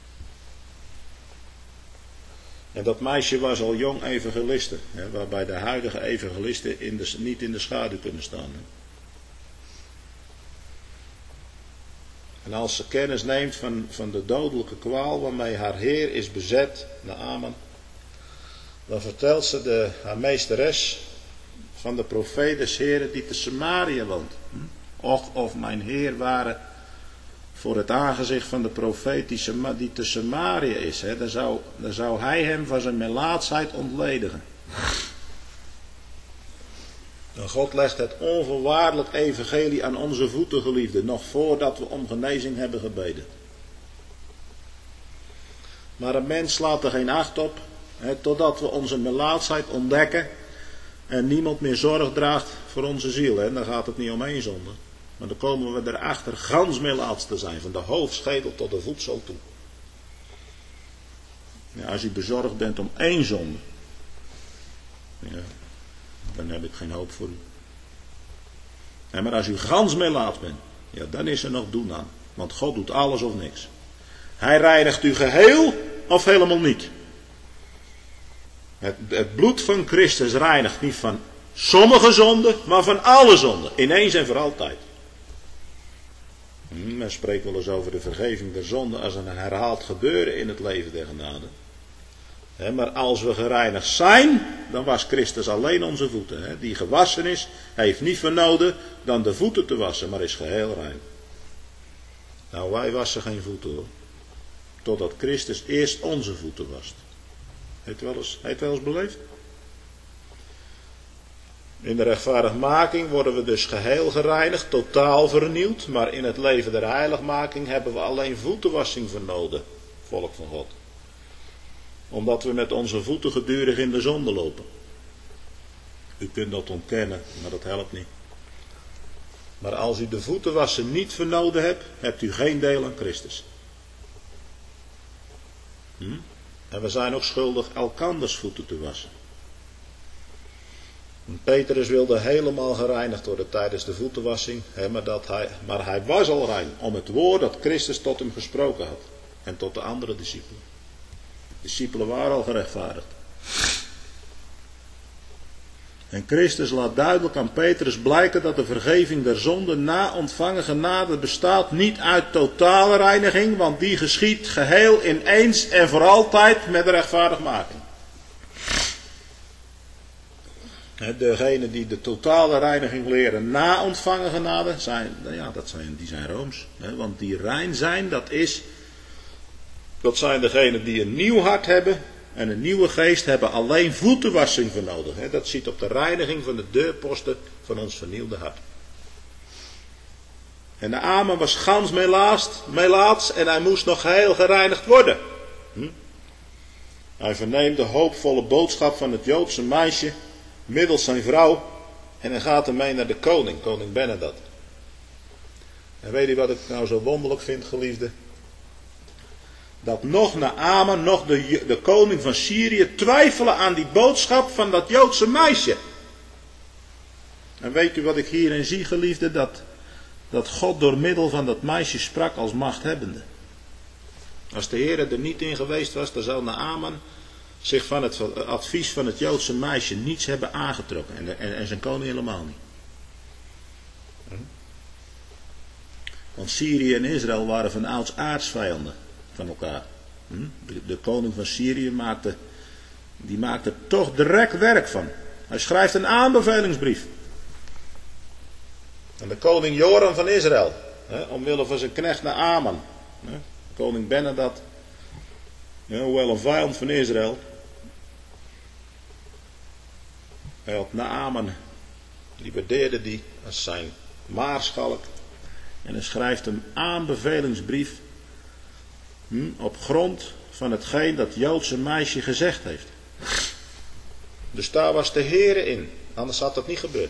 En dat meisje was al jong evangeliste, waarbij de huidige evangelisten in de, niet in de schaduw kunnen staan. En als ze kennis neemt van, van de dodelijke kwaal waarmee haar Heer is bezet, Naaman, dan vertelt ze de, haar meesteres van de profeet des Heren die te Samaria woont. Och, of mijn Heer ware voor het aangezicht van de profeet die, die te Samaria is. Hè, dan, zou, dan zou hij hem van zijn melaatsheid ontledigen. En God legt het onvoorwaardelijk evangelie aan onze voeten, geliefden, nog voordat we om genezing hebben gebeden. Maar een mens slaat er geen acht op, hè, totdat we onze melaatsheid ontdekken en niemand meer zorg draagt voor onze ziel. Hè. Dan gaat het niet om één zonde. Maar dan komen we erachter gans melaats te zijn, van de hoofdschedel tot de voetzool toe. Ja, als u bezorgd bent om één zonde, ja, dan heb ik geen hoop voor u. Ja, maar als u gans melaats bent, ja, dan is er nog doen aan. Want God doet alles of niks. Hij reinigt u geheel of helemaal niet. Het, het bloed van Christus reinigt niet van sommige zonden, maar van alle zonden. Ineens en voor altijd. Men spreekt wel eens over de vergeving der zonde als een herhaald gebeuren in het leven der genade. He, maar als we gereinigd zijn, dan was Christus alleen onze voeten. He, die gewassen is, hij heeft niet vernoden dan de voeten te wassen, maar is geheel rein. Nou, wij wassen geen voeten hoor. Totdat Christus eerst onze voeten wast. Heeft u wel eens, heeft u wel eens beleefd? In de rechtvaardigmaking worden we dus geheel gereinigd, totaal vernieuwd. Maar in het leven der heiligmaking hebben we alleen voetenwassing vernoden, volk van God. Omdat we met onze voeten gedurig in de zonde lopen. U kunt dat ontkennen, maar dat helpt niet. Maar als u de voetenwassen niet vernoden hebt, hebt u geen deel aan Christus. Hm? En we zijn ook schuldig elkanders voeten te wassen. Petrus wilde helemaal gereinigd worden tijdens de voetenwassing, hè, maar, dat hij, maar hij was al rein om het woord dat Christus tot hem gesproken had. En tot de andere discipelen. De discipelen waren al gerechtvaardigd. En Christus laat duidelijk aan Petrus blijken dat de vergeving der zonden na ontvangen genade bestaat niet uit totale reiniging, want die geschiedt geheel ineens en voor altijd met de rechtvaardigmaking. Degenen die de totale reiniging leren na ontvangen genade, zijn, ja, dat zijn, die zijn rooms. Want die rein zijn, dat is, dat zijn degenen die een nieuw hart hebben en een nieuwe geest hebben alleen voetenwassing voor nodig. Dat ziet op de reiniging van de deurposten van ons vernieuwde hart. En de Naaman was gans melaats en hij moest nog geheel gereinigd worden. Hm? Hij verneemt de hoopvolle boodschap van het Joodse meisje middels zijn vrouw en hij gaat ermee naar de koning, koning Benadad. En weet u wat ik nou zo wonderlijk vind, geliefde? Dat nog Naaman, nog de, de koning van Syrië twijfelen aan die boodschap van dat Joodse meisje. En weet u wat ik hierin zie, geliefde? Dat, dat God door middel van dat meisje sprak als machthebbende. Als de Heer er niet in geweest was, dan zou Naaman zich van het advies van het Joodse meisje niets hebben aangetrokken. En, en, en zijn koning helemaal niet. Want Syrië en Israël waren van ouds aardsvijanden van elkaar. De, de koning van Syrië maakte, die maakte er toch direct werk van. Hij schrijft een aanbevelingsbrief. En de koning Joram van Israël, hè, omwille van zijn knecht Naaman, hè, koning Benadad, ja, hoewel een vijand van Israël, hij had Naaman, die waardeerde die als zijn maarschalk. En hij schrijft een aanbevelingsbrief hm, op grond van hetgeen dat Joodse meisje gezegd heeft. Dus daar was de Heere in, anders had dat niet gebeurd.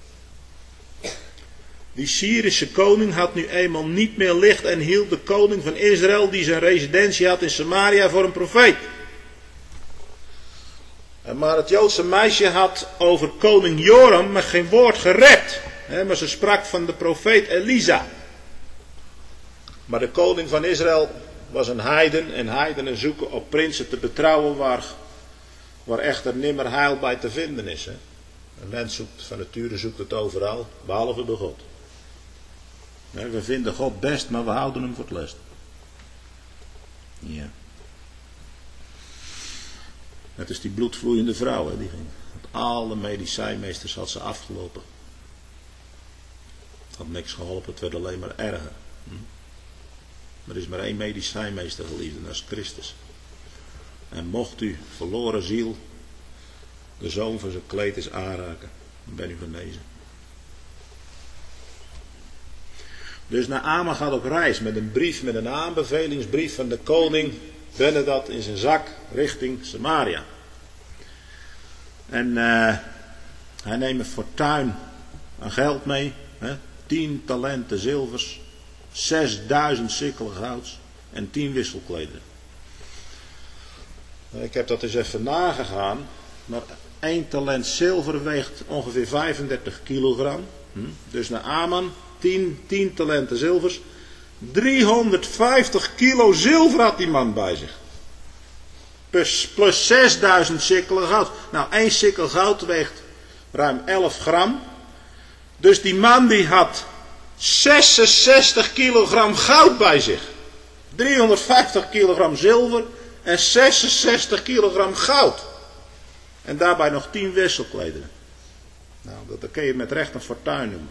Die Syrische koning had nu eenmaal niet meer licht en hield de koning van Israël, die zijn residentie had in Samaria, voor een profeet. Maar het Joodse meisje had over koning Joram maar geen woord gerept. Maar ze sprak van de profeet Elisa. Maar de koning van Israël was een heiden. En heidenen zoeken op prinsen te betrouwen waar, waar echter nimmer heil bij te vinden is. Hè? Een mens zoekt van nature zoekt het overal, behalve bij God. We vinden God best, maar we houden hem voor het lust. Ja. Het is die bloedvloeiende vrouw, hè, die ging. Alle medicijnmeesters had ze afgelopen. Het had niks geholpen, het werd alleen maar erger. Hm? Er is maar één medicijnmeester, geliefde, en dat is Christus. En mocht u verloren ziel de zoom van zijn kleed eens aanraken, dan ben u genezen. Dus Naaman gaat op reis met een brief, met een aanbevelingsbrief van de koning Benedat in zijn zak richting Samaria. En uh, hij neemt een fortuin aan geld mee, hè? tien talenten zilvers, zesduizend sikkelen gouds en tien wisselklederen. Ik heb dat eens even nagegaan, maar één talent zilver weegt ongeveer vijfendertig kilogram. Hm? Dus Naaman, tien talenten zilvers, driehonderdvijftig kilo zilver had die man bij zich. Plus, plus zesduizend sikkelen goud. Nou, één sikkel goud weegt ruim elf gram. Dus die man die had zesenzestig kilogram goud bij zich. driehonderdvijftig kilogram zilver en zesenzestig kilogram goud. En daarbij nog tien wisselklederen. Nou, dat, dat kun je met recht een fortuin noemen.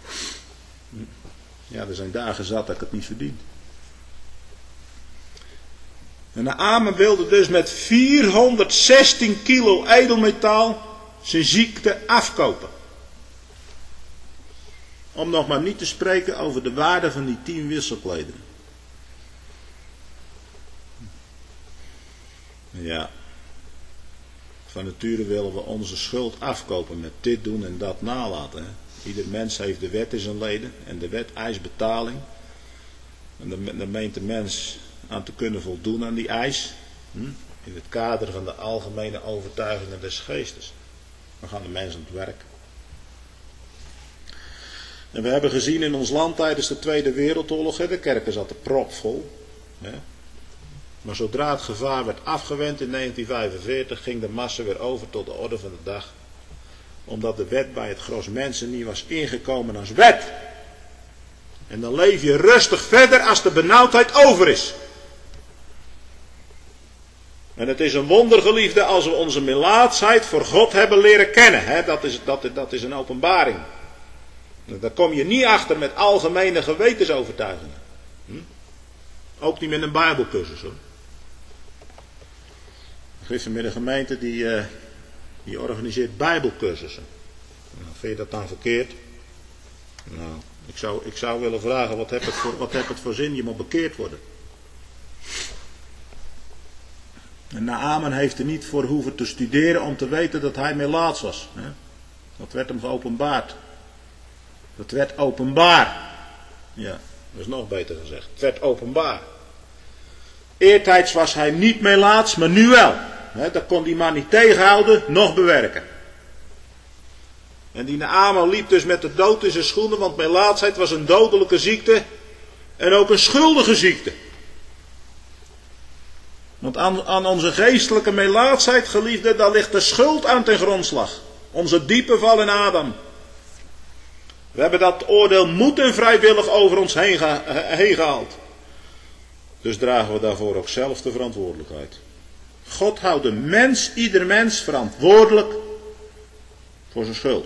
Ja, er zijn dagen zat dat ik het niet verdien. En Naaman wilde dus met vierhonderdzestien kilo edelmetaal zijn ziekte afkopen. Om nog maar niet te spreken over de waarde van die tien wisselklederen. Ja. Van nature willen we onze schuld afkopen met dit doen en dat nalaten. Hè? Ieder mens heeft de wet in zijn leden en de wet eist betaling. En daar meent de mens aan te kunnen voldoen aan die eis. Hm? In het kader van de algemene overtuigingen des geestes. Dan gaan de mensen aan het werk. En we hebben gezien in ons land tijdens de Tweede Wereldoorlog, hè, de kerken zaten propvol. Hè? Maar zodra het gevaar werd afgewend in negentien vijfenveertig ging de massa weer over tot de orde van de dag. Omdat de wet bij het gros mensen niet was ingekomen als wet. En dan leef je rustig verder als de benauwdheid over is. En het is een wonder, geliefde, als we onze melaatsheid voor God hebben leren kennen. Hè? Dat is, dat, dat is een openbaring. Daar kom je niet achter met algemene gewetensovertuigingen. Hm? Ook niet met een bijbelcursus, hoor. Gisteren met een gemeente die, uh, die organiseert bijbelcursussen. Nou, vind je dat dan verkeerd? Nou, ik zou, ik zou willen vragen, wat heb het voor, wat heb het voor zin? Je moet bekeerd worden. En Naaman heeft er niet voor hoeven te studeren om te weten dat hij melaats was. Hè? Dat werd hem geopenbaard. Dat werd openbaar. Ja, dat is nog beter gezegd. Het werd openbaar. Eertijds was hij niet melaats, maar nu wel. He, dat kon die man niet tegenhouden, nog bewerken. En die Naaman liep dus met de dood in zijn schoenen, want melaatsheid was een dodelijke ziekte en ook een schuldige ziekte. Want aan, aan onze geestelijke melaatsheid, geliefde, daar ligt de schuld aan ten grondslag. Onze diepe val in Adam. We hebben dat oordeel moed en vrijwillig over ons heen, ge, heen gehaald. Dus dragen we daarvoor ook zelf de verantwoordelijkheid. God houdt de mens, ieder mens, verantwoordelijk voor zijn schuld.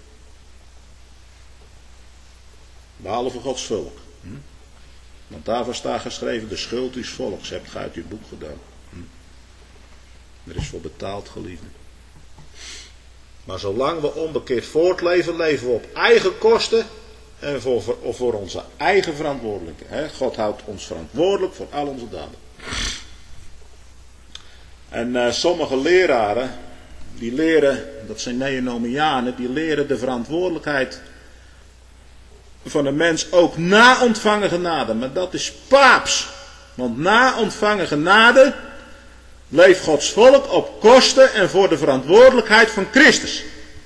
Behalve Gods volk. Hm? Want daarvoor staat geschreven, de schuld is volks, hebt gij uit uw boek gedaan. Hm? Er is voor betaald, geliefde. Maar zolang we onbekeerd voortleven, leven we op eigen kosten en voor, voor, voor onze eigen verantwoordelijkheid. God houdt ons verantwoordelijk voor al onze daden. En uh, sommige leraren, die leren, dat zijn Neonomianen, die leren de verantwoordelijkheid van de mens ook na ontvangen genade. Maar dat is paaps. Want na ontvangen genade leeft Gods volk op kosten en voor de verantwoordelijkheid van Christus.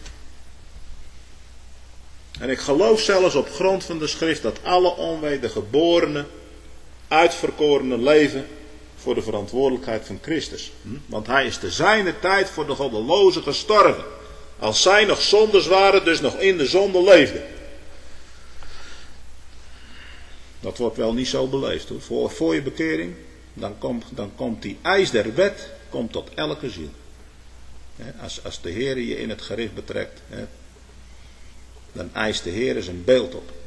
En ik geloof zelfs op grond van de schrift dat alle onwedergeborenen, uitverkorenen leven voor de verantwoordelijkheid van Christus. Want hij is te zijner tijd voor de goddelozen gestorven. Als zij nog zondes waren, dus nog in de zonde leefden. Dat wordt wel niet zo beleefd hoor. Voor, voor je bekering, dan komt, dan komt die eis der wet komt tot elke ziel. Als, als de Heer je in het gericht betrekt, dan eist de Heer zijn beeld op.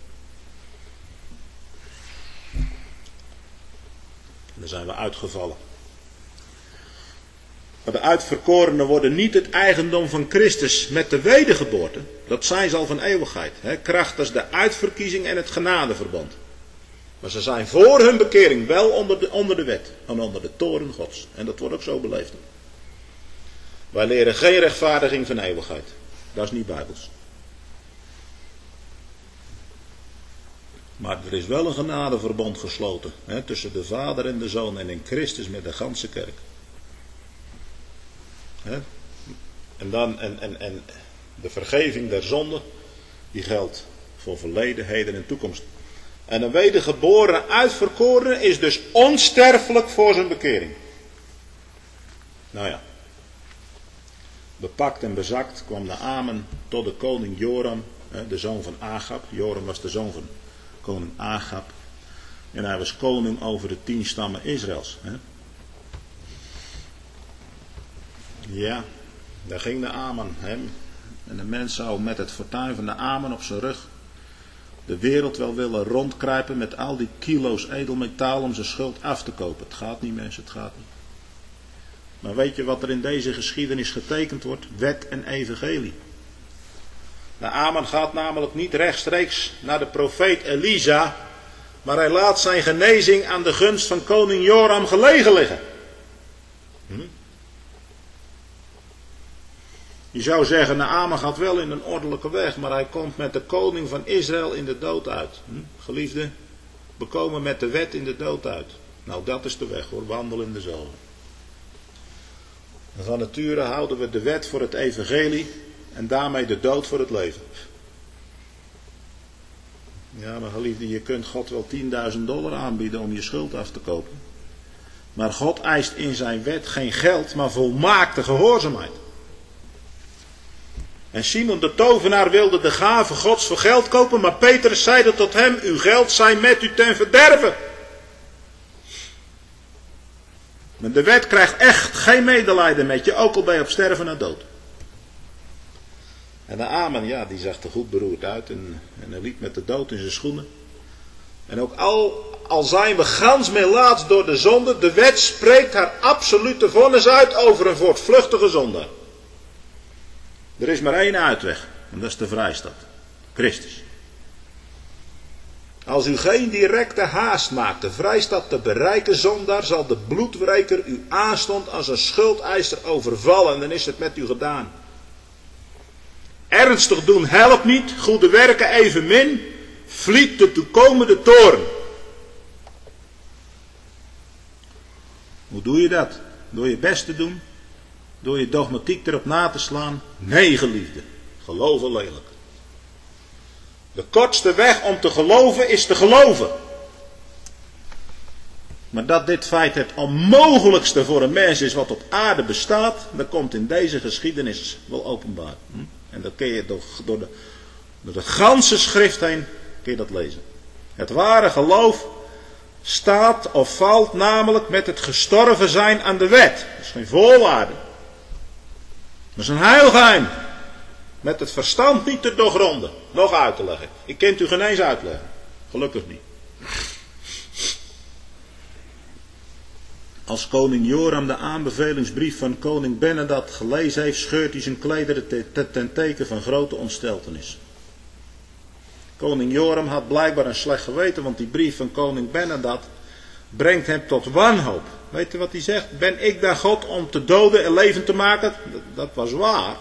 Dan zijn we uitgevallen. Maar de uitverkorenen worden niet het eigendom van Christus met de wedergeboorte. Dat zijn ze al van eeuwigheid. Hè, krachtens de uitverkiezing en het genadeverband. Maar ze zijn voor hun bekering wel onder de, onder de wet. En onder de toren Gods. En dat wordt ook zo beleefd. Wij leren geen rechtvaardiging van eeuwigheid. Dat is niet bijbels. Maar er is wel een genadeverbond gesloten. Hè, tussen de Vader en de Zoon en in Christus met de ganse kerk. Hè? En, dan, en, en, en de vergeving der zonde, die geldt voor verleden, heden en toekomst. En een wedergeboren uitverkorene is dus onsterfelijk voor zijn bekering. Nou ja. Bepakt en bezakt kwam Naaman tot de koning Joram, de zoon van Agab. Joram was de zoon van koning Agab. En hij was koning over de tien stammen Israëls. Hè? Ja, daar ging Naaman. Hè? En de mens zou met het fortuin van Naaman op zijn rug de wereld wel willen rondkruipen met al die kilo's edelmetaal om zijn schuld af te kopen. Het gaat niet, mensen, het gaat niet. Maar weet je wat er in deze geschiedenis getekend wordt? Wet en evangelie. Naaman gaat namelijk niet rechtstreeks naar de profeet Elisa, maar hij laat zijn genezing aan de gunst van koning Joram gelegen liggen. Hm? Je zou zeggen, Naaman gaat wel in een ordelijke weg, maar hij komt met de koning van Israël in de dood uit. Hm? Geliefde, we komen met de wet in de dood uit. Nou, dat is de weg hoor, wandel in de zolen. Van nature houden we de wet voor het evangelie en daarmee de dood voor het leven. Ja, maar geliefde, je kunt God wel tienduizend dollar aanbieden om je schuld af te kopen. Maar God eist in zijn wet geen geld, maar volmaakte gehoorzaamheid. En Simon de tovenaar wilde de gave Gods voor geld kopen, maar Petrus zeide tot hem, uw geld zij met u ten verderve. Maar de wet krijgt echt geen medelijden met je, ook al ben je op sterven na dood. En Naaman, ja, die zag er goed beroerd uit en, en hij liep met de dood in zijn schoenen. En ook al, al zijn we gans melaats door de zonde, de wet spreekt haar absolute vonnis uit over een voortvluchtige zondaar. Er is maar één uitweg, en dat is de vrijstad. Christus. Als u geen directe haast maakt de vrijstad te bereiken, zondaar, zal de bloedwreker u aanstond als een schuldeiser overvallen en dan is het met u gedaan. Ernstig doen helpt niet, goede werken evenmin, vliet de toekomende toorn. Hoe doe je dat? Door je best te doen? Door je dogmatiek erop na te slaan? Nee, geliefde, geloven lelijk. De kortste weg om te geloven is te geloven. Maar dat dit feit het onmogelijkste voor een mens is wat op aarde bestaat, dat komt in deze geschiedenis wel openbaar. En dat kun je door, door, de, door de ganse schrift heen kun je dat lezen. Het ware geloof staat of valt namelijk met het gestorven zijn aan de wet. Dat is geen voorwaarde. Dat is een heilgeheim. Met het verstand niet te doorgronden. Nog uit te leggen. Ik kan het u geen eens uitleggen. Gelukkig niet. Als koning Joram de aanbevelingsbrief van koning Benadad gelezen heeft, scheurt hij zijn klederen ten teken van grote ontsteltenis. Koning Joram had blijkbaar een slecht geweten, want die brief van koning Benadad brengt hem tot wanhoop. Weet u wat hij zegt? Ben ik daar God om te doden en levend te maken? Dat, dat was waar.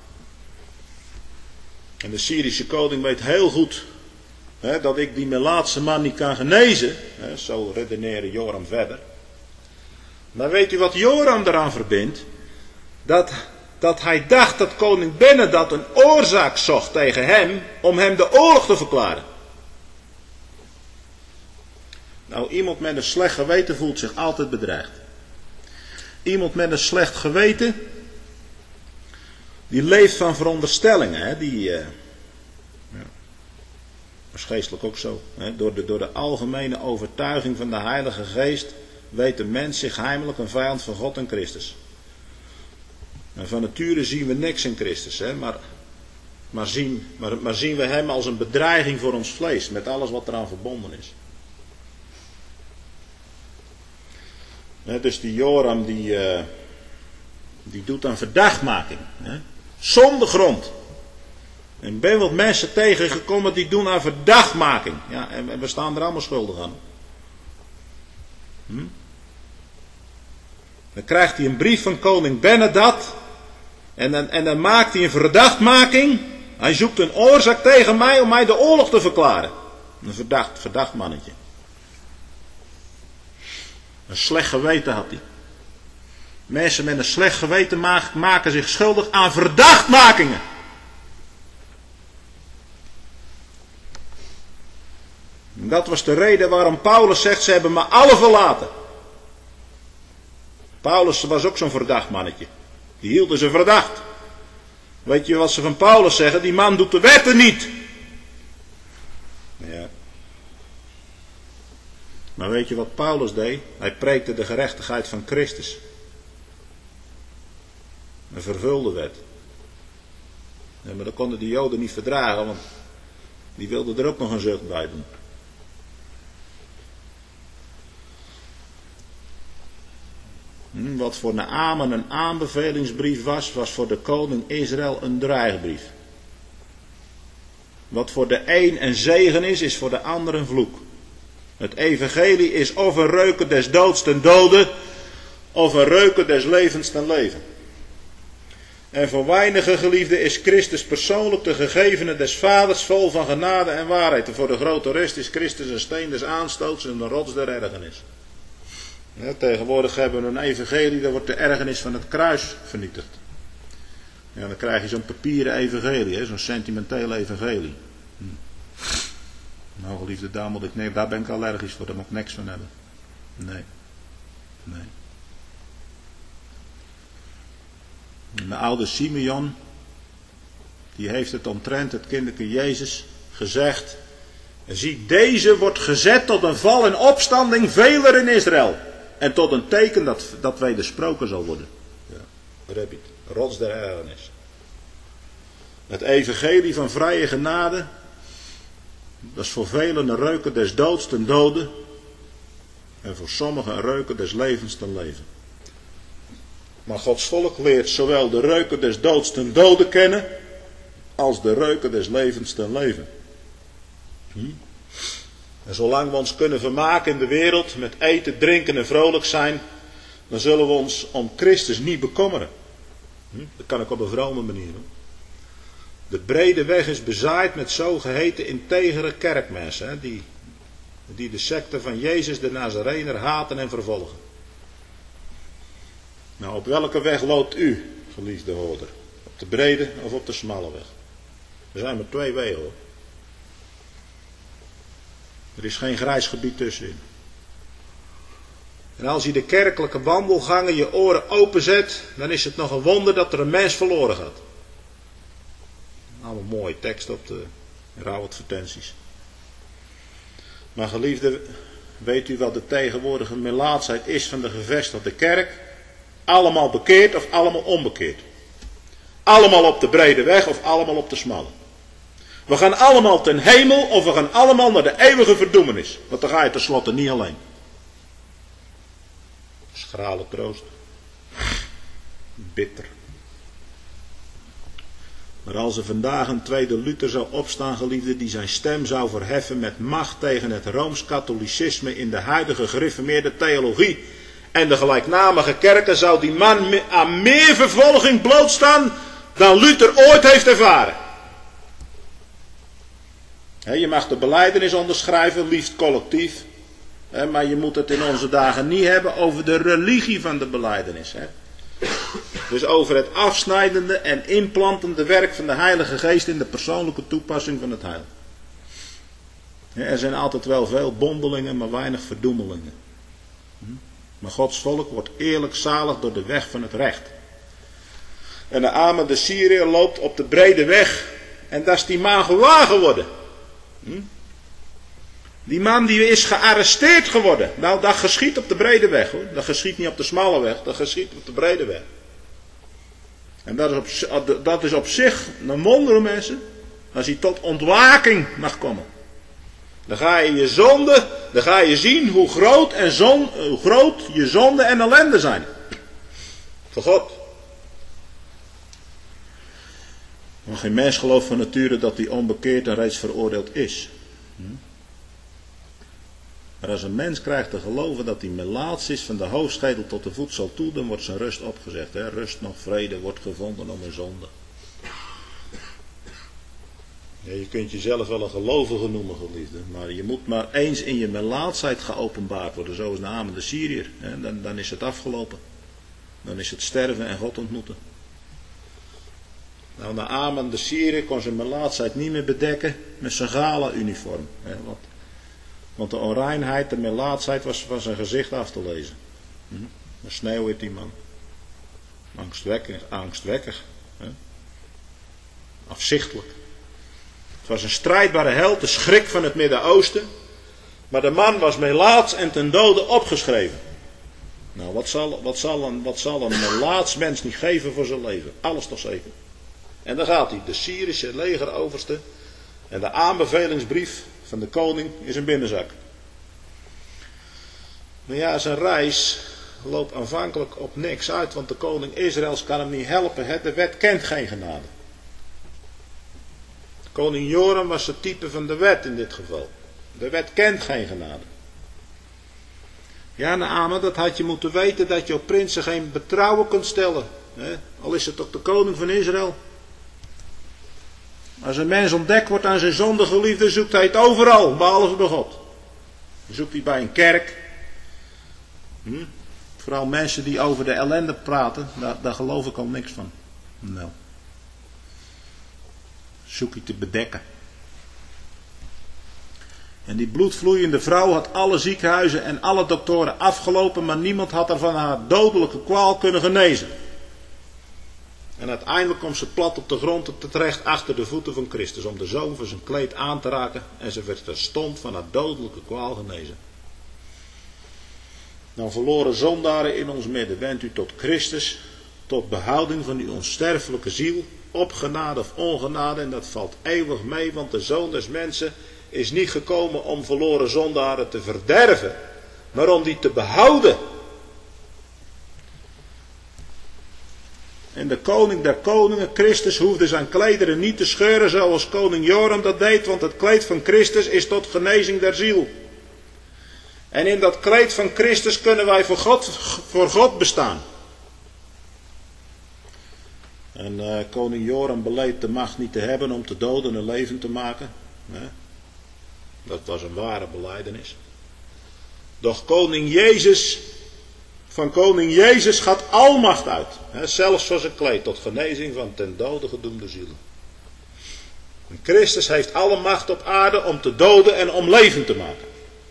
En de Syrische koning weet heel goed hè, dat ik die Melaatse man niet kan genezen. Hè, zo redeneerde Joram verder. Maar weet u wat Joram eraan verbindt? Dat, dat hij dacht dat koning Benadad een oorzaak zocht tegen hem om hem de oorlog te verklaren. Nou, iemand met een slecht geweten voelt zich altijd bedreigd. Iemand met een slecht geweten, die leeft van veronderstellingen. Hè? Die, uh, ja, dat is geestelijk ook zo. Hè? Door, de, door de algemene overtuiging van de Heilige Geest weet de mens zich heimelijk een vijand van God en Christus. En van nature zien we niks in Christus, hè? Maar, maar, zien, maar, maar zien we hem als een bedreiging voor ons vlees, met alles wat eraan verbonden is. Hè, dus die Joram die, uh, die doet aan verdachtmaking, hè? Zonder grond. En ik ben wat mensen tegengekomen die doen aan verdachtmaking. Ja, en, en we staan er allemaal schuldig aan. Hm? Dan krijgt hij een brief van koning Benadad. En dan, en dan maakt hij een verdachtmaking. Hij zoekt een oorzaak tegen mij om mij de oorlog te verklaren. Een verdacht, verdacht mannetje. Een slecht geweten had hij. Mensen met een slecht geweten maken zich schuldig aan verdachtmakingen. En dat was de reden waarom Paulus zegt, ze hebben me alle verlaten. Paulus was ook zo'n verdacht mannetje. Die hielden ze verdacht. Weet je wat ze van Paulus zeggen? Die man doet de wetten niet. Ja. Maar weet je wat Paulus deed? Hij preekte de gerechtigheid van Christus. Een vervulde wet. Ja, maar dat konden die Joden niet verdragen, want die wilden er ook nog een zucht bij doen. Hm, wat voor Naaman een aanbevelingsbrief was, was voor de koning Israël een dreigbrief. Wat voor de een een zegen is, is voor de ander een vloek. Het evangelie is of een reuken des doods ten dode, of een reuken des levens ten leven. En voor weinige geliefden is Christus persoonlijk de gegevene des vaders, vol van genade en waarheid. En voor de grote rest is Christus een steen des aanstoots en een rots der ergernis. Ja, tegenwoordig hebben we een evangelie, daar wordt de ergernis van het kruis vernietigd. Ja, dan krijg je zo'n papieren evangelie, hè, zo'n sentimentele evangelie. Hm. Nou, geliefde dame, ik, nee, daar ben ik allergisch voor, daar moet ik niks van hebben. Nee. Nee. En de oude Simeon, die heeft het omtrent het kinderke Jezus gezegd. Zie, deze wordt gezet tot een val en opstanding veler in Israël. En tot een teken dat, dat wedersproken zal worden. Ja, daar heb je het. Rots der ergernis. Het evangelie van vrije genade. Dat is voor velen een reuken des doods ten dode. En voor sommigen een reuken des levens ten leven. Maar Gods volk leert zowel de reuken des doods ten dode kennen. Als de reuken des levens ten leven. Hm? En zolang we ons kunnen vermaken in de wereld met eten, drinken en vrolijk zijn, dan zullen we ons om Christus niet bekommeren. Hm? Dat kan ik op een vrome manier doen. De brede weg is bezaaid met zogeheten integere kerkmensen, hè, die, die de secte van Jezus de Nazarener haten en vervolgen. Nou, op welke weg loopt u, geliefde hoorder? Op de brede of op de smalle weg? Er zijn maar twee wegen, hoor. Er is geen grijs gebied tussenin. En als je de kerkelijke wandelgangen je oren openzet, dan is het nog een wonder dat er een mens verloren gaat. Allemaal mooie tekst op de rouwadvertenties. Maar geliefde, weet u wat de tegenwoordige melaatsheid is van de gevestigde kerk? Allemaal bekeerd of allemaal onbekeerd. Allemaal op de brede weg of allemaal op de smalle. We gaan allemaal ten hemel of we gaan allemaal naar de eeuwige verdoemenis. Want dan ga je tenslotte niet alleen. Schrale troost. Bitter. Maar als er vandaag een tweede Luther zou opstaan, geliefde, die zijn stem zou verheffen met macht tegen het Rooms-katholicisme in de huidige gereformeerde theologie en de gelijknamige kerken, zou die man aan meer vervolging blootstaan dan Luther ooit heeft ervaren. He, je mag de belijdenis onderschrijven, liefst collectief. He, maar je moet het in onze dagen niet hebben over de religie van de belijdenis. He. Dus over het afsnijdende en implantende werk van de Heilige Geest in de persoonlijke toepassing van het heil. He, er zijn altijd wel veel bondelingen, maar weinig verdoemelingen. Maar Gods volk wordt eerlijk zalig door de weg van het recht. En de Amen de Syriër loopt op de brede weg. En dat is die man gewaar geworden. Hm? Die man die is gearresteerd geworden. Nou, dat geschiet op de brede weg hoor. Dat geschiet niet op de smalle weg. Dat geschiet op de brede weg. En dat is op, dat is op zich een wonder, mensen. Als hij tot ontwaking mag komen. Dan ga je je zonde, dan ga je zien hoe groot, en zon, hoe groot je zonde en ellende zijn. Voor God. Maar geen mens gelooft van nature dat hij onbekeerd en reeds veroordeeld is. Maar als een mens krijgt te geloven dat hij melaats is van de hoofdschedel tot de voedsel toe, dan wordt zijn rust opgezegd. Hè? Rust nog vrede wordt gevonden om een zonde. Ja, je kunt jezelf wel een gelovige noemen, geliefde, maar je moet maar eens in je melaatsheid geopenbaard worden, zoals Naaman de Syriër. Hè? Dan, dan is het afgelopen. Dan is het sterven en God ontmoeten. Nou, Naaman de Syriër kon zijn melaatsheid niet meer bedekken met zijn gala-uniform. Hè? Want, want de onreinheid, de melaatsheid was van zijn gezicht af te lezen. Hm? Een sneeuw heeft die man. Angstwekkig, angstwekkig. Hè? Afzichtelijk. Het was een strijdbare held, de schrik van het Midden-Oosten. Maar de man was melaats en ten dode opgeschreven. Nou, wat zal, wat zal een, wat zal een melaats mens niet geven voor zijn leven? Alles toch zeker. En dan gaat hij, de Syrische legeroverste. En de aanbevelingsbrief van de koning in zijn binnenzak. Maar ja, zijn reis loopt aanvankelijk op niks uit. Want de koning Israëls kan hem niet helpen. Hè? De wet kent geen genade. Koning Joram was het type van de wet in dit geval. De wet kent geen genade. Ja, Naaman, dat had je moeten weten dat je op prinsen geen betrouwen kunt stellen. Hè? Al is het ook de koning van Israël. Als een mens ontdekt wordt aan zijn zonde, geliefde, zoekt hij het overal, behalve bij God. Zoekt hij bij een kerk. Hm? Vooral mensen die over de ellende praten, daar, daar geloof ik al niks van. Nou. Zoek je te bedekken. En die bloedvloeiende vrouw had alle ziekenhuizen en alle doktoren afgelopen, maar niemand had haar van haar dodelijke kwaal kunnen genezen. En uiteindelijk komt ze plat op de grond terecht achter de voeten van Christus, om de zoom van zijn kleed aan te raken, en ze werd terstond van haar dodelijke kwaal genezen. Nou, verloren zondaren in ons midden, wendt u tot Christus, tot behouding van uw onsterfelijke ziel, op genade of ongenade, en dat valt eeuwig mee, want de Zoon des Mensen is niet gekomen om verloren zondaren te verderven, maar om die te behouden. En de koning der koningen, Christus, hoefde zijn klederen niet te scheuren zoals koning Joram dat deed, want het kleed van Christus is tot genezing der ziel. En in dat kleed van Christus kunnen wij voor God, voor God bestaan. En uh, koning Joram beleed de macht niet te hebben om te doden en levend te maken. Nee. Dat was een ware belijdenis. Doch koning Jezus, van koning Jezus gaat almacht uit. Hè, zelfs voor zijn kleed, tot genezing van ten dode gedoemde zielen. En Christus heeft alle macht op aarde om te doden en om levend te maken.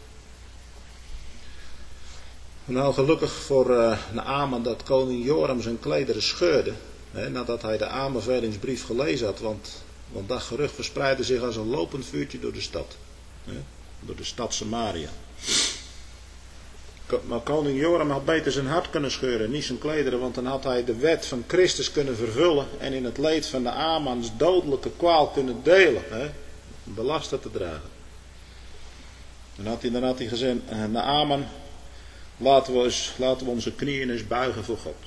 Nou, gelukkig voor uh, Naaman dat koning Joram zijn klederen scheurde. Hè, nadat hij de aanbevelingsbrief gelezen had. Want, want dat gerucht verspreidde zich als een lopend vuurtje door de stad. Hè, door de stad Samaria. Maar koning Joram had beter zijn hart kunnen scheuren, niet zijn klederen, want dan had hij de wet van Christus kunnen vervullen en in het leed van de Amans dodelijke kwaal kunnen delen, hè? Belasten te dragen. Dan had hij, dan had hij gezegd, Naaman, laten we, eens, laten we onze knieën eens buigen voor God.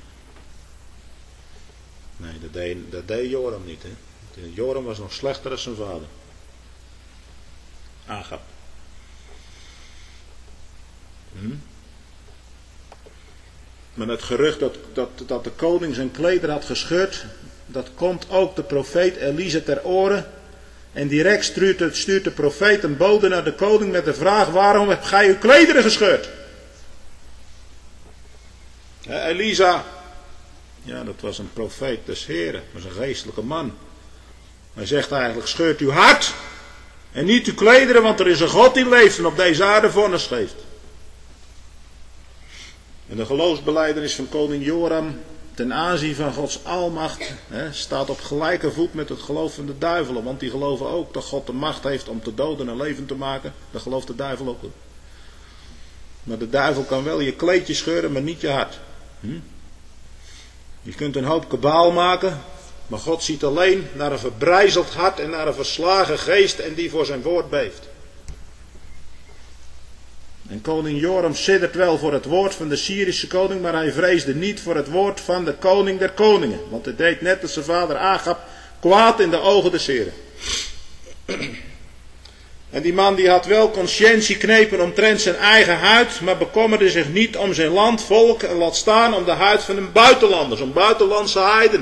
Nee, dat deed, dat deed Joram niet. Hè? Joram was nog slechter dan zijn vader. Agab. Hm? Maar het gerucht dat, dat, dat de koning zijn kleder had gescheurd, dat komt ook de profeet Elise ter oren. En direct stuurt de, stuurt de profeet een bode naar de koning met de vraag: waarom hebt gij uw klederen gescheurd? Uh, Elisa, ja, dat was een profeet des Heren, dat was een geestelijke man. Hij zegt eigenlijk: scheurt uw hart en niet uw klederen, want er is een God die leeft en op deze aarde vonnis geeft. En de geloofsbelijdenis van koning Joram ten aanzien van Gods almacht hè, staat op gelijke voet met het geloof van de duivelen. Want die geloven ook dat God de macht heeft om te doden en levend te maken. Dat gelooft de duivel ook. Maar de duivel kan wel je kleedje scheuren, maar niet je hart. Hm? Je kunt een hoop kabaal maken, maar God ziet alleen naar een verbrijzeld hart en naar een verslagen geest en die voor zijn woord beeft. En koning Joram siddert wel voor het woord van de Syrische koning, maar hij vreesde niet voor het woord van de koning der koningen. Want hij deed net als zijn vader Agab kwaad in de ogen des Heren. En die man die had wel conscientie knepen omtrent zijn eigen huid, maar bekommerde zich niet om zijn land, volk en laat staan om de huid van een buitenlanders, om buitenlandse heiden.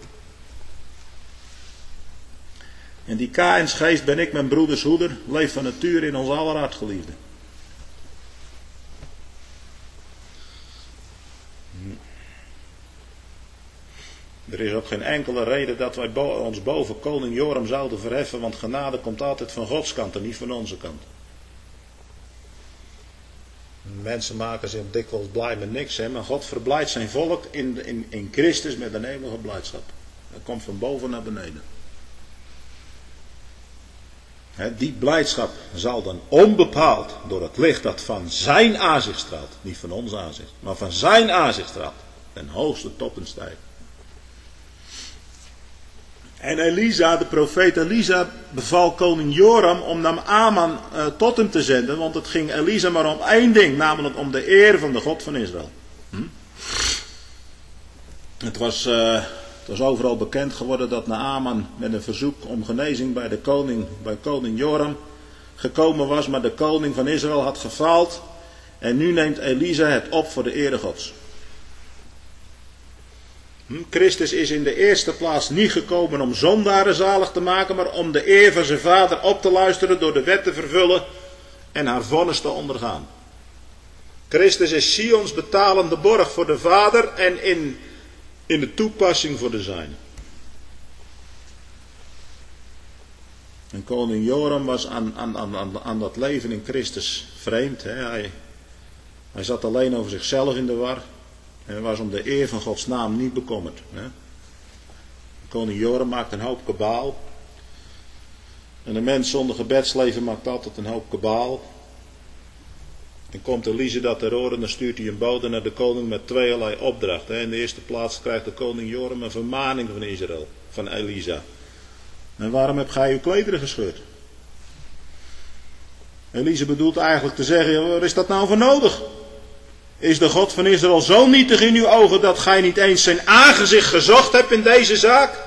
En die Kaïnsgeest ben ik mijn broeders hoeder, leeft van nature in ons aller hart, geliefde. Er is ook geen enkele reden dat wij bo- ons boven koning Joram zouden verheffen, want genade komt altijd van Gods kant en niet van onze kant. Mensen maken zich dikwijls blij met niks, hè, maar God verblijdt zijn volk in, in, in Christus met een eeuwige blijdschap. Dat komt van boven naar beneden. Hè, die blijdschap zal dan onbepaald door het licht dat van zijn aanzicht straalt, niet van ons aanzicht, maar van zijn aanzicht straalt, ten hoogste toppen stijgen. En Elisa, de profeet Elisa, beval koning Joram om Naaman uh, tot hem te zenden. Want het ging Elisa maar om één ding, namelijk om de eer van de God van Israël. Hm? Het, was, uh, het was overal bekend geworden dat Naaman met een verzoek om genezing bij, de koning, bij koning Joram gekomen was. Maar de koning van Israël had gefaald. En nu neemt Elisa het op voor de ere Gods. Christus is in de eerste plaats niet gekomen om zondaren zalig te maken, maar om de eer van zijn vader op te luisteren, door de wet te vervullen en haar vonnis te ondergaan. Christus is Sions betalende borg voor de vader en in, in de toepassing voor de zijnen. En koning Joram was aan, aan, aan, aan dat leven in Christus vreemd. Hè? Hij, hij zat alleen over zichzelf in de war. En was om de eer van Gods naam niet bekommerd. Hè? Koning Joram maakt een hoop kabaal. En een mens zonder gebedsleven maakt altijd een hoop kabaal. En komt Elisa dat ter oren, dan stuurt hij een bode naar de koning met tweeërlei opdrachten. In de eerste plaats krijgt de koning Joram een vermaning van Israël, van Elisa. En waarom heb gij uw klederen gescheurd? Elisa bedoelt eigenlijk te zeggen, wat is dat nou voor nodig? Is de God van Israël zo nietig in uw ogen dat gij niet eens zijn aangezicht gezocht hebt in deze zaak?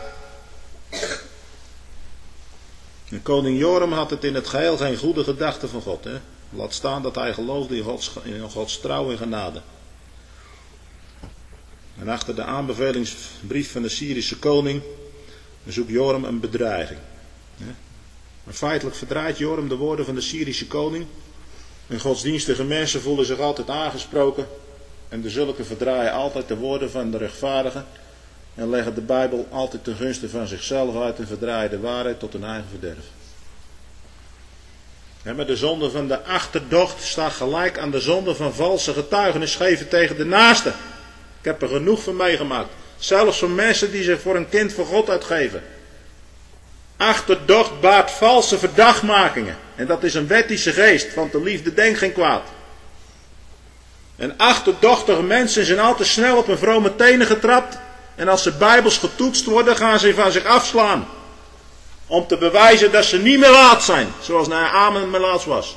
En koning Joram had het in het geheel geen goede gedachte van God. Hè? Laat staan dat hij geloofde in Gods, in Gods trouw en genade. En achter de aanbevelingsbrief van de Syrische koning zoekt Joram een bedreiging. Maar feitelijk verdraait Joram de woorden van de Syrische koning. En godsdienstige mensen voelen zich altijd aangesproken. En de zulke verdraaien altijd de woorden van de rechtvaardigen. En leggen de Bijbel altijd ten gunste van zichzelf uit. En verdraaien de waarheid tot hun eigen verderf. Ja, maar de zonde van de achterdocht staat gelijk aan de zonde van valse getuigenis geven tegen de naaste. Ik heb er genoeg van meegemaakt. Zelfs van mensen die zich voor een kind van God uitgeven. Achterdocht baart valse verdachtmakingen. En dat is een wettische geest, want de liefde denkt geen kwaad. En achterdochtige mensen zijn altijd snel op hun vrome tenen getrapt. En als ze bijbels getoetst worden, gaan ze van zich afslaan. Om te bewijzen dat ze niet meer laat zijn, zoals Naaman melaats was.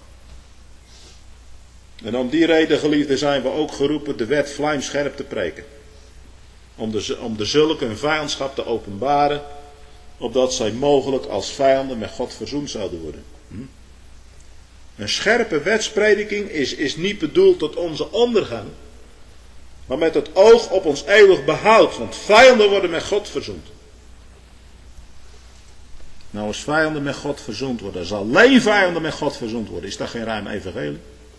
En om die reden, geliefden, zijn we ook geroepen de wet vlijmscherp te preken. Om de, om de zulke hun vijandschap te openbaren, opdat zij mogelijk als vijanden met God verzoend zouden worden. Hm? Een scherpe wetsprediking is, is niet bedoeld tot onze ondergang, maar met het oog op ons eeuwig behoud, want vijanden worden met God verzoend.
Nou, als vijanden met God verzoend worden, als alleen vijanden met God verzoend worden, is dat geen ruim evangelie?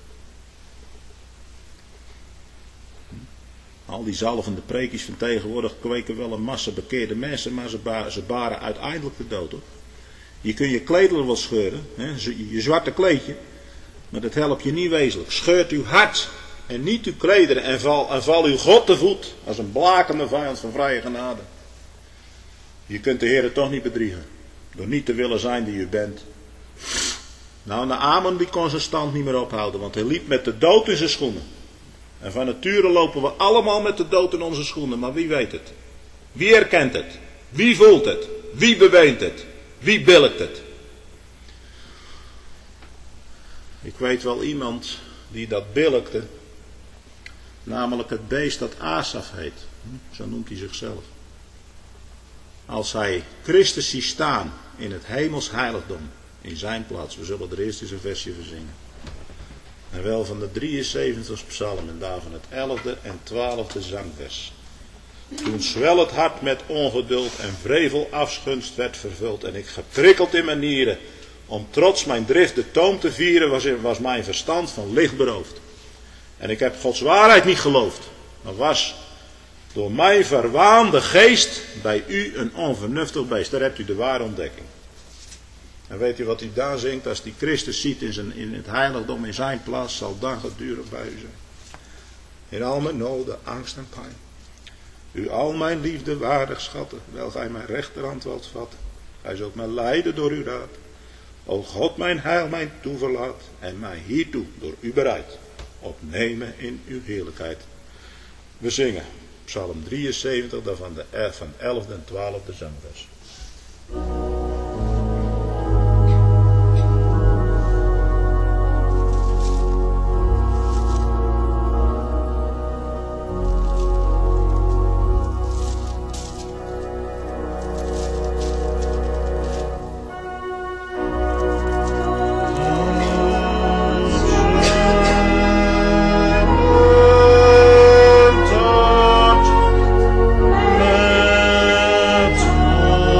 Al die zalvende preekjes van tegenwoordig kweken wel een massa bekeerde mensen, maar ze, ba ze baren uiteindelijk de dood, hoor. Je kunt je klederen wel scheuren, hè, je zwarte kleedje, maar dat helpt je niet wezenlijk. Scheurt uw hart en niet uw klederen en val, en val uw God te voet als een blakende vijand van vrije genade. Je kunt de Heer toch niet bedriegen door niet te willen zijn die u bent. Nou, Naaman die kon zijn stand niet meer ophouden, want hij liep met de dood in zijn schoenen. En van nature lopen we allemaal met de dood in onze schoenen, maar wie weet het? Wie herkent het? Wie voelt het? Wie beweent het? Wie billijkt het? Ik weet wel iemand die dat billijkte, namelijk het beest dat Asaf heet. Zo noemt hij zichzelf. Als hij Christus ziet staan in het hemels heiligdom, in zijn plaats, we zullen er eerst eens een versje verzingen. En wel van de drieënzeventigste psalm en daarvan het elfde en twaalfde zangvers. Toen zwel het hart met ongeduld en vrevel afgunst werd vervuld en ik geprikkeld in mijn nieren, om trots mijn drift de toom te vieren, was, was mijn verstand van licht beroofd. En ik heb Gods waarheid niet geloofd, maar was door mijn verwaande geest bij u een onvernuftig beest. Daar hebt u de ware ontdekking. En weet u wat hij daar zingt? Als die Christus ziet in, zijn, in het heiligdom in zijn plaats, zal dan gedurig bij u zijn. In al mijn noden, angst en pijn. U al mijn liefde waardig schatten, wel gij mijn rechterhand wilt vatten. Gij zult mij leiden door uw raad. O God, mijn heil, mijn toeverlaat, en mij hiertoe door u bereid. Opnemen in uw heerlijkheid. We zingen Psalm drieënzeventig, daarvan de van elfde en twaalfde zangvers.
Oh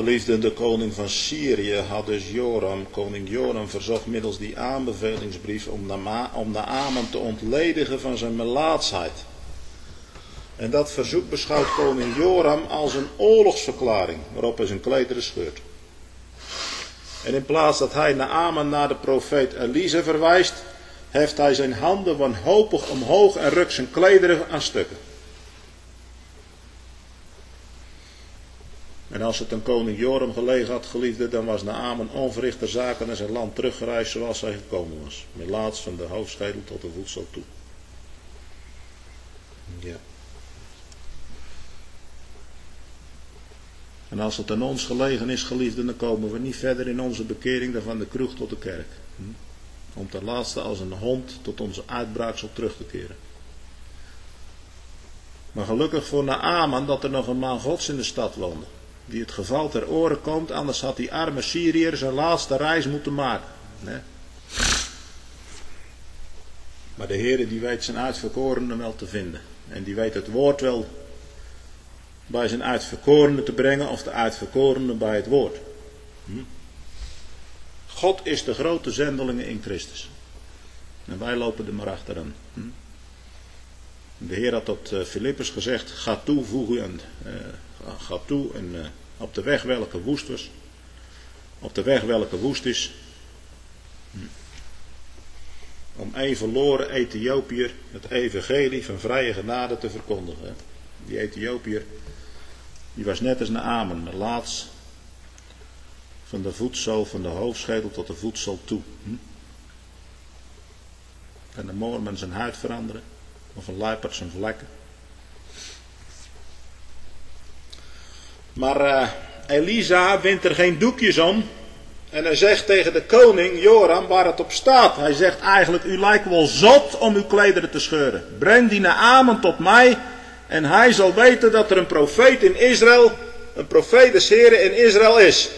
Geliefde, de koning van Syrië had dus Joram, koning Joram verzocht middels die aanbevelingsbrief om Naaman te ontledigen van zijn melaatsheid. En dat verzoek beschouwt koning Joram als een oorlogsverklaring waarop hij zijn klederen scheurt. En in plaats dat hij Naaman naar de profeet Elisa verwijst, heft hij zijn handen wanhopig omhoog en rukt zijn klederen aan stukken. En als het een koning Joram gelegen had, geliefde, dan was Naaman onverrichter zaken naar zijn land teruggereisd zoals hij gekomen was. Melaats van de hoofdschedel tot de voedsel toe. Ja. En als het aan ons gelegen is, geliefde, dan komen we niet verder in onze bekering dan van de kroeg tot de kerk. Hm? Om ten laatste als een hond tot onze uitbraaksel terug te keren. Maar gelukkig voor Naaman dat er nog een man Gods in de stad woonde. Die het geval ter oren komt, anders had die arme Syriër zijn laatste reis moeten maken. Nee. Maar de Heere die weet zijn uitverkorenen wel te vinden. En die weet het woord wel bij zijn uitverkorenen te brengen, of de uitverkorenen bij het woord. Hm? God is de grote zendelingen in Christus. En wij lopen er maar achteraan. Hm? De Heer had tot uh, Filippus gezegd, ga toe, voeg u aan, uh, ga toe en uh, op de weg welke woest was, op de weg welke woest is, hm. om een verloren Ethiopiër het evangelie van vrije genade te verkondigen. Die Ethiopiër, die was net als Naaman, de laatst van de voetzool, van de hoofdschedel tot de voetzool toe. Hm? Kan de moorman zijn huid veranderen? Of een luiperd zijn vlekken? Maar uh, Elisa wint er geen doekjes om. En hij zegt tegen de koning Joram waar het op staat. Hij zegt eigenlijk, u lijkt wel zot om uw klederen te scheuren. Breng die Naaman tot mij. En hij zal weten dat er een profeet in Israël, een profeet des Heren in Israël is.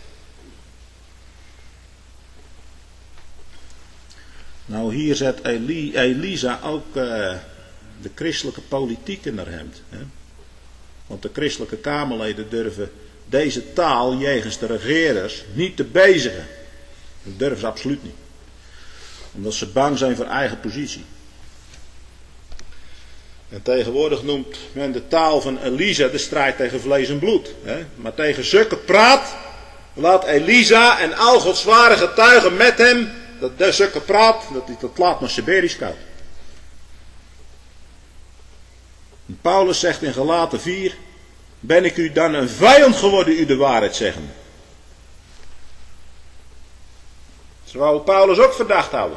Nou, hier zet Eli, Elisa ook uh, de christelijke politiek in haar hemd. Hè? Want de christelijke kamerleden durven deze taal jegens de regeerders niet te bezigen. Dat durven ze absoluut niet. Omdat ze bang zijn voor eigen positie. En tegenwoordig noemt men de taal van Elisa de strijd tegen vlees en bloed. Hè? Maar tegen zulke praat laat Elisa en al Gods ware getuigen met hem, dat de zulke praat, dat, dat laat nog Siberisch koud. En Paulus zegt in Galaten vier, ben ik u dan een vijand geworden, u de waarheid zeggen. Ze wou Paulus ook verdacht houden.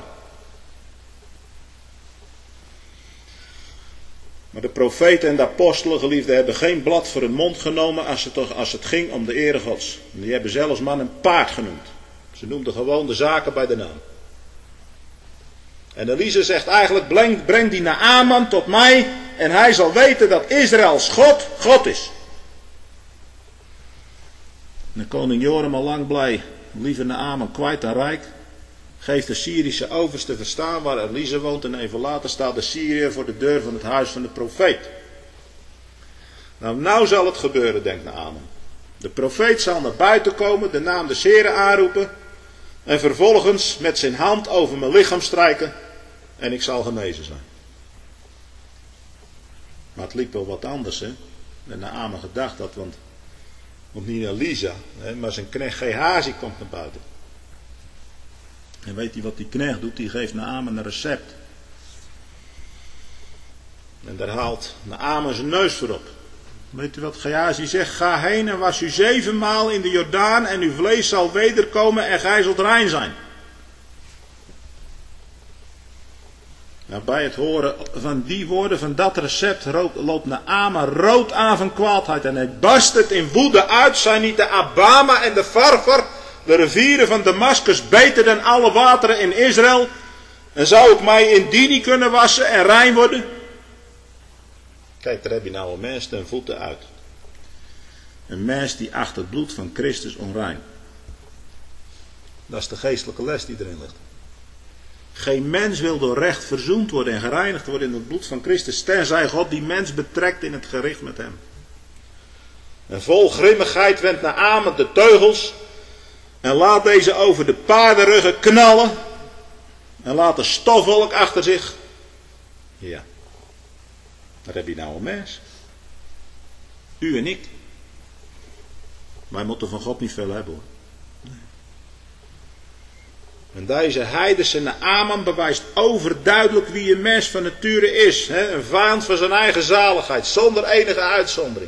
Maar de profeten en de apostelen, geliefden, hebben geen blad voor hun mond genomen als het, als het ging om de ere Gods. Die hebben zelfs man een paard genoemd. Ze noemden gewoon de zaken bij de naam. En Elisa zegt eigenlijk, breng, breng die Naaman tot mij en hij zal weten dat Israëls God, God is. En de koning Joram al lang blij, lieve Naaman kwijt en rijk, geeft de Syrische overste verstaan waar Elisa woont en even later staat de Syriër voor de deur van het huis van de profeet. Nou, nou zal het gebeuren, denkt Naaman. De profeet zal naar buiten komen, de naam des Heren aanroepen en vervolgens met zijn hand over mijn lichaam strijken en ik zal genezen zijn. Maar het liep wel wat anders, hè. En Naaman gedacht dat, want, want niet Elisa, hè, maar zijn knecht Gehazi komt naar buiten. En weet hij wat die knecht doet? Die geeft Naaman een recept. En daar haalt Naaman zijn neus voor op. Weet u wat Gehazi zegt? Ga heen en was u zevenmaal in de Jordaan en uw vlees zal wederkomen en gij zult rein zijn. Nou, bij het horen van die woorden, van dat recept, loopt Naaman rood aan van kwaadheid. En hij barst het in woede uit. Zijn niet de Abama en de Farfar, de rivieren van Damascus, beter dan alle wateren in Israël? En zou ik mij in die niet kunnen wassen en rein worden? Kijk, daar heb je nou een mens ten voeten uit. Een mens die achter het bloed van Christus onrein. Dat is de geestelijke les die erin ligt. Geen mens wil door recht verzoend worden en gereinigd worden in het bloed van Christus, tenzij God die mens betrekt in het gericht met hem. En vol grimmigheid wendt Naaman de teugels en laat deze over de paardenruggen knallen en laat de stofwolk achter zich. Ja, wat heb je nou een mens? U en ik. Wij moeten van God niet veel hebben hoor. Nee. En deze heidense Naaman bewijst overduidelijk wie een mens van nature is. Hè? Een vijand van zijn eigen zaligheid, zonder enige uitzondering.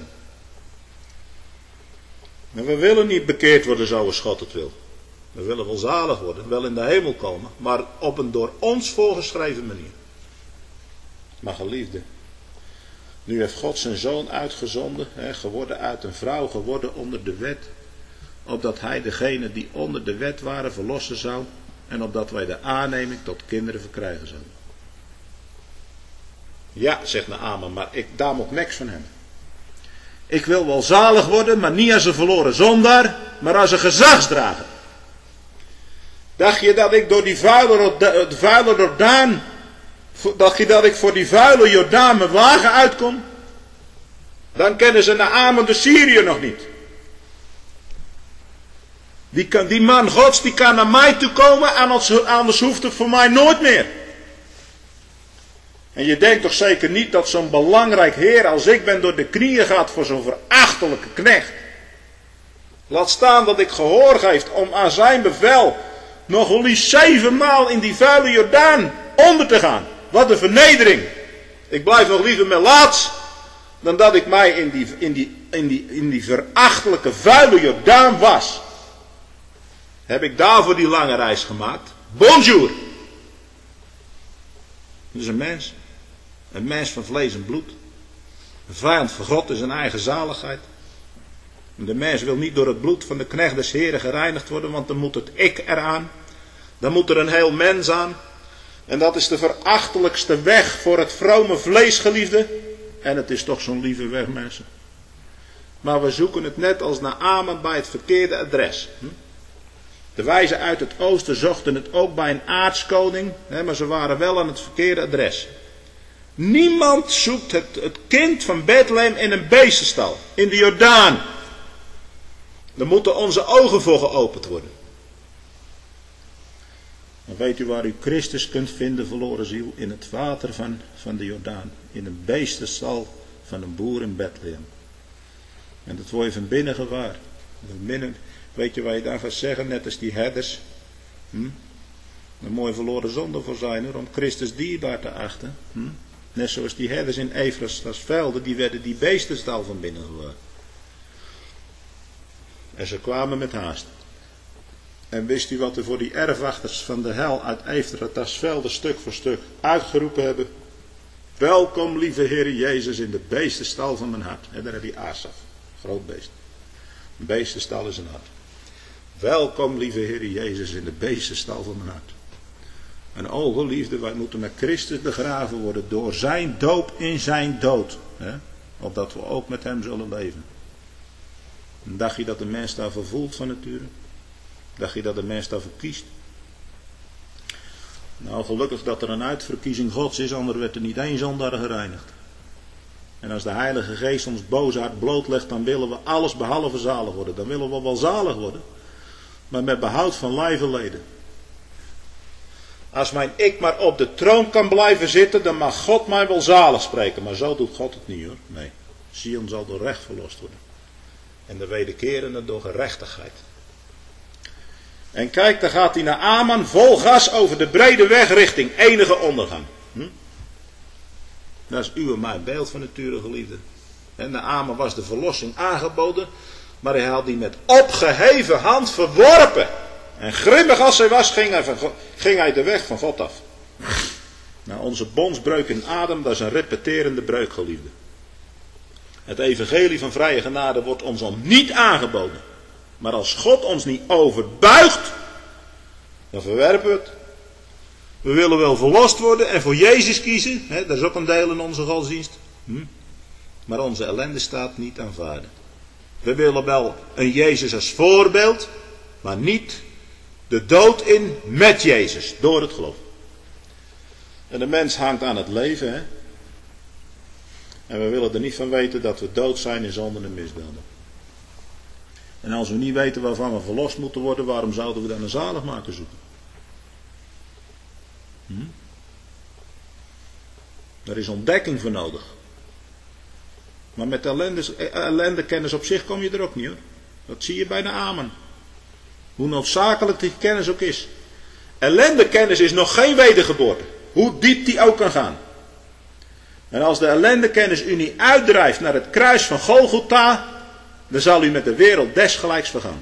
En we willen niet bekeerd worden zoals God het wil. We willen wel zalig worden, wel in de hemel komen, maar op een door ons voorgeschreven manier. Maar geliefde, nu heeft God zijn zoon uitgezonden, hè, geworden uit een vrouw, geworden onder de wet, opdat hij degene die onder de wet waren verlossen zou, en opdat wij de aanneming tot kinderen verkrijgen zouden. Ja, zegt Naaman, maar ik dam op niks van hem. Ik wil wel zalig worden, maar niet als een verloren zondaar, maar als een gezagsdrager. Dacht je dat ik door die vuile, de vuile Jordaan, dacht je dat ik voor die vuile Jordaan mijn wagen uitkom? Dan kennen ze Naaman de Syriër nog niet. Die, kan, die man Gods die kan naar mij toe komen en anders hoeft het voor mij nooit meer. En je denkt toch zeker niet dat zo'n belangrijk heer als ik ben door de knieën gaat voor zo'n verachtelijke knecht. Laat staan dat ik gehoor geef om aan zijn bevel nog wel eens zevenmaal in die vuile Jordaan onder te gaan. Wat een vernedering. Ik blijf nog liever melaats dan dat ik mij in die, in die, in die, in die verachtelijke vuile Jordaan was. Heb ik daarvoor die lange reis gemaakt? Bonjour! Dat is een mens. Een mens van vlees en bloed. Een vijand van God in zijn eigen zaligheid. En de mens wil niet door het bloed van de knecht des Heren gereinigd worden, want dan moet het ik eraan. Dan moet er een heel mens aan. En dat is de verachtelijkste weg voor het vrome vleesgeliefde. En het is toch zo'n lieve weg, mensen. Maar we zoeken het net als Naaman bij het verkeerde adres. Hm? De wijzen uit het oosten zochten het ook bij een aardskoning, hè, maar ze waren wel aan het verkeerde adres. Niemand zoekt het, het kind van Bethlehem in een beestenstal, in de Jordaan. Dan moeten onze ogen voor geopend worden. Dan weet u waar u Christus kunt vinden, verloren ziel, in het water van, van de Jordaan. In een beestenstal van een boer in Bethlehem. En dat word je van binnen gewaar. Van binnen, weet je wat je dan gaat zeggen, net als die herders. Hm? Een mooie verloren zonde voor zijn hoor, om Christus dierbaar te achten. Hm? Net zoals die herders in Efra's velden, die werden die beestenstal van binnen gewaar. En ze kwamen met haast. En wist u wat er voor die erfwachters van de hel uit Efra's velden stuk voor stuk uitgeroepen hebben? Welkom lieve Heer Jezus in de beestenstal van mijn hart. En daar heb je Asaf, groot beest. Een beestenstal is een hart. Welkom lieve Heer Jezus in de beestenstal van mijn hart. En o geliefde, wij moeten met Christus begraven worden door zijn doop in zijn dood. Hè? Opdat we ook met hem zullen leven. En dacht je dat de mens daarvoor voelt van nature? Dacht je dat de mens daarvoor kiest? Nou, gelukkig dat er een uitverkiezing Gods is, anders werd er niet één zondaar gereinigd. En als de Heilige Geest ons boze hart blootlegt, dan willen we alles behalve zalig worden. Dan willen we wel zalig worden, maar met behoud van lijf en leden. Als mijn ik maar op de troon kan blijven zitten, dan mag God mij wel zalig spreken. Maar zo doet God het niet hoor. Nee, Sion zal door recht verlost worden. En de wederkerende door gerechtigheid. En kijk, dan gaat hij naar Naaman vol gas over de brede weg richting enige ondergang. Hm? Dat is u en mijn beeld van nature, geliefde. En Naaman was de verlossing aangeboden, maar hij had die met opgeheven hand verworpen. En grimmig als hij was, ging hij, van, ging hij de weg van God af. Nou, onze bondsbreuk in Adam, dat is een repeterende breuk, geliefde. Het evangelie van vrije genade wordt ons al niet aangeboden. Maar als God ons niet overbuigt, dan verwerpen we het. We willen wel verlost worden en voor Jezus kiezen. Hè, dat is ook een deel in onze godsdienst. Hm? Maar onze ellende staat niet aanvaarden. We willen wel een Jezus als voorbeeld, maar niet de dood in met Jezus, door het geloof. En de mens hangt aan het leven. Hè? En we willen er niet van weten dat we dood zijn in zonden en misdaden. En als we niet weten waarvan we verlost moeten worden, waarom zouden we dan een zaligmaker zoeken? Hm? Er is ontdekking voor nodig. Maar met ellende, ellendekennis op zich kom je er ook niet hoor. Dat zie je bij de amen. Hoe noodzakelijk die kennis ook is. Ellendekennis is nog geen wedergeboorte. Hoe diep die ook kan gaan. En als de ellendekennis u niet uitdrijft naar het kruis van Golgotha, dan zal u met de wereld desgelijks vergaan.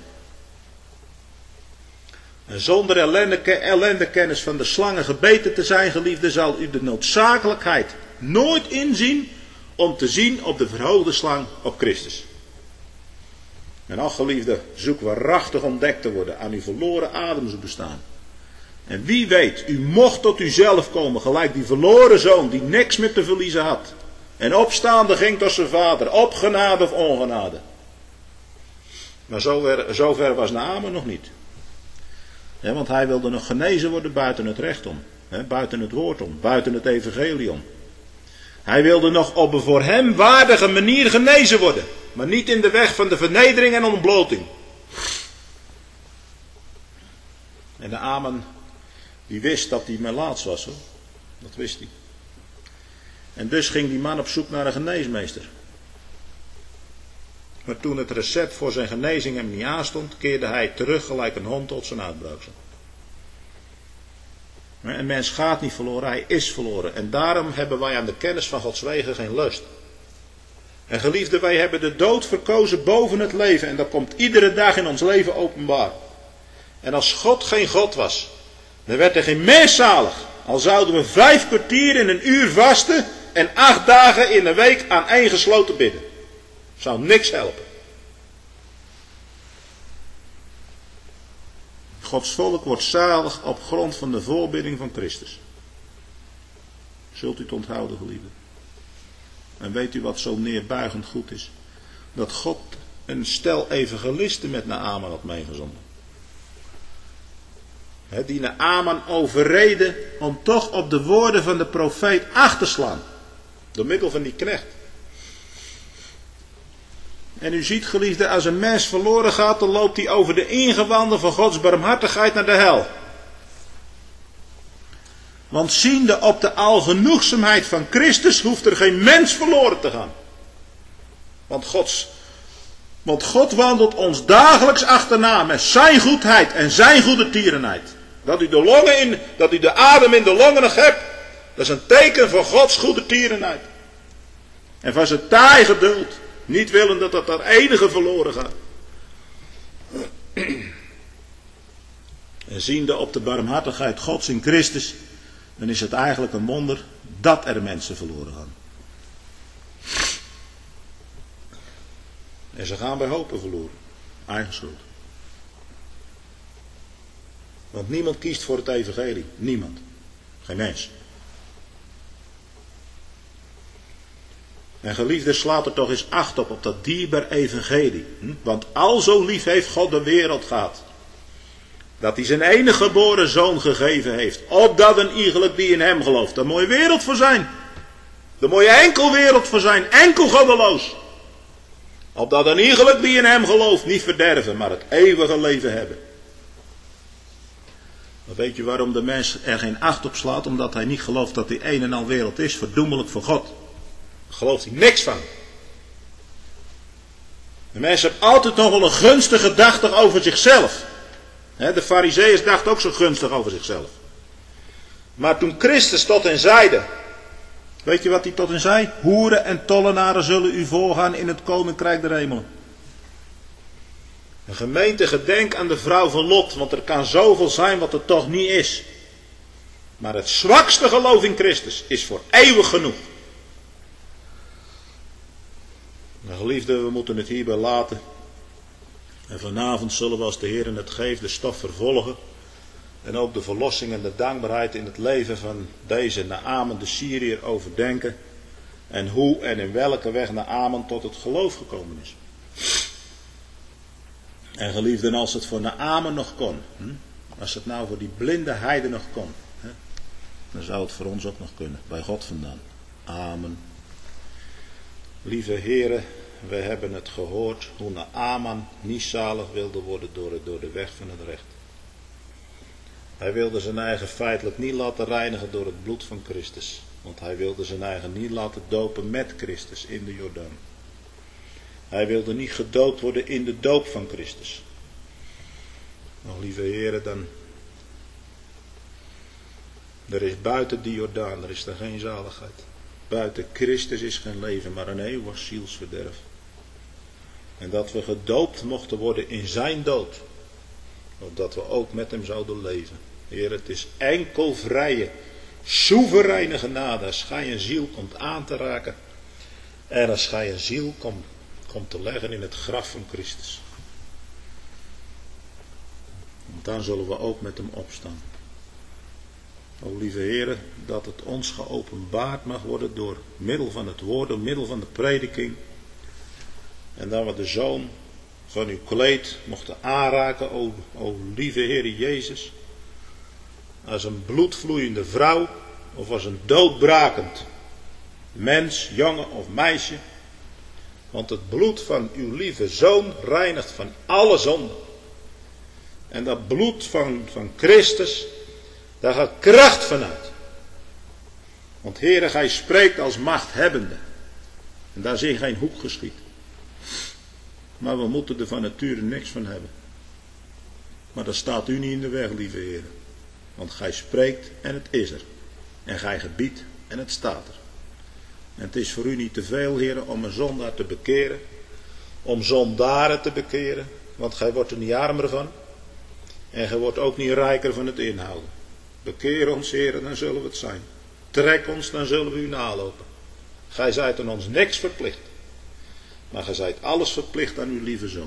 En zonder ellendekennis van de slangen gebeten te zijn, geliefde, zal u de noodzakelijkheid nooit inzien om te zien op de verhoogde slang op Christus. En ach, geliefde, zoek waarachtig ontdekt te worden aan uw verloren ademsbestaan. En wie weet, u mocht tot uzelf komen, gelijk die verloren zoon die niks meer te verliezen had. En opstaande ging tot zijn vader, op genade of ongenade. Maar zover, zover was Naaman nog niet. He, want hij wilde nog genezen worden buiten het recht om. He, buiten het woord om, buiten het evangelie om. Hij wilde nog op een voor hem waardige manier genezen worden. Maar niet in de weg van de vernedering en ontbloting. En de Amen, die wist dat hij melaats was hoor. Dat wist hij. En dus ging die man op zoek naar een geneesmeester. Maar toen het recept voor zijn genezing hem niet aanstond, keerde hij terug gelijk een hond tot zijn uitbrouwsel. Een mens gaat niet verloren, hij is verloren. En daarom hebben wij aan de kennis van Gods wegen geen lust. En geliefden, wij hebben de dood verkozen boven het leven. En dat komt iedere dag in ons leven openbaar. En als God geen God was, dan werd er geen mens zalig. Al zouden we vijf kwartier in een uur vasten en acht dagen in een week aan één gesloten bidden. Zou niks helpen. Gods volk wordt zalig op grond van de voorbidding van Christus. Zult u het onthouden, geliefden. En weet u wat zo neerbuigend goed is? Dat God een stel evangelisten met Naaman had meegezonden. He, die Naaman overreden om toch op de woorden van de profeet acht te slaan. Door middel van die knecht. En u ziet, geliefde, als een mens verloren gaat, dan loopt hij over de ingewanden van Gods barmhartigheid naar de hel. Want ziende op de algenoegzaamheid van Christus hoeft er geen mens verloren te gaan. Want, Gods, want God wandelt ons dagelijks achterna met zijn goedheid en zijn goede tierenheid. Dat u de longen in, dat u de adem in de longen nog hebt, dat is een teken van Gods goede tierenheid. En van zijn taai geduld. Niet willen dat dat daar enige verloren gaat. En ziende op de barmhartigheid Gods in Christus, dan is het eigenlijk een wonder dat er mensen verloren gaan. En ze gaan bij hopen verloren. Eigen schuld. Want niemand kiest voor het evangelie. Niemand. Geen mens. En geliefde, slaat er toch eens acht op, op dat dierbaar evangelie. Hm? Want al zo lief heeft God de wereld gehad. Dat hij zijn enige geboren zoon gegeven heeft. Opdat een iegelijk die in hem gelooft. Daar mooie wereld voor zijn. Daar mooie enkel wereld voor zijn. Enkel goddeloos. Opdat een iegelijk die in hem gelooft niet verderven, maar het eeuwige leven hebben. Dan weet je waarom de mens er geen acht op slaat? Omdat hij niet gelooft dat hij een en al wereld is. Verdoemelijk voor God. Daar gelooft hij niks van. De mensen hebben altijd nog wel een gunstige gedachte over zichzelf. De Farizeeërs dachten ook zo gunstig over zichzelf. Maar toen Christus tot hen zeide. Weet je wat hij tot hen zei? Hoeren en tollenaren zullen u voorgaan in het koninkrijk der hemelen. Een gemeente, gedenk aan de vrouw van Lot. Want er kan zoveel zijn wat er toch niet is. Maar het zwakste geloof in Christus is voor eeuwig genoeg. Nou, geliefden, we moeten het hierbij laten. En vanavond zullen we, als de Heer het geeft, de stof vervolgen. En ook de verlossing en de dankbaarheid in het leven van deze Naaman de Syriër overdenken. En hoe en in welke weg Naaman tot het geloof gekomen is. En geliefden, als het voor Naaman nog kon. Hm? Als het nou voor die blinde heide nog kon. Hè? Dan zou het voor ons ook nog kunnen. Bij God vandaan. Amen. Lieve Heere, we hebben het gehoord hoe Naaman niet zalig wilde worden door, het, door de weg van het recht. Hij wilde zijn eigen feitelijk niet laten reinigen door het bloed van Christus. Want hij wilde zijn eigen niet laten dopen met Christus in de Jordaan. Hij wilde niet gedoopt worden in de doop van Christus. Nou, lieve heren, dan... Er is buiten die Jordaan, er is er geen zaligheid. Buiten Christus is geen leven, maar een eeuwig zielsverderf. En dat we gedoopt mochten worden in zijn dood. Opdat we ook met hem zouden leven. Heer, het is enkel vrije, soevereine genade als gij een ziel komt aan te raken. En als gij een ziel komt, komt te leggen in het graf van Christus. Want dan zullen we ook met hem opstaan. O lieve heren, dat het ons geopenbaard mag worden door middel van het woord, door middel van de prediking. En dat we de zoon van uw kleed mochten aanraken, o, o lieve Heere Jezus. Als een bloedvloeiende vrouw of als een doodbrakend mens, jongen of meisje. Want het bloed van uw lieve zoon reinigt van alle zonde. En dat bloed van, van Christus, daar gaat kracht vanuit. Want Heere, gij spreekt als machthebbende. En daar is in geen hoek geschied. Maar we moeten er van nature niks van hebben. Maar dat staat u niet in de weg, lieve Heere. Want gij spreekt en het is er. En gij gebiedt en het staat er. En het is voor u niet te veel, Heere, om een zondaar te bekeren. Om zondaren te bekeren. Want gij wordt er niet armer van. En gij wordt ook niet rijker van het inhouden. Bekeer ons, Heere, dan zullen we het zijn. Trek ons, dan zullen we u nalopen. Gij zijt aan ons niks verplicht. Maar gij zijt alles verplicht aan uw lieve zoon.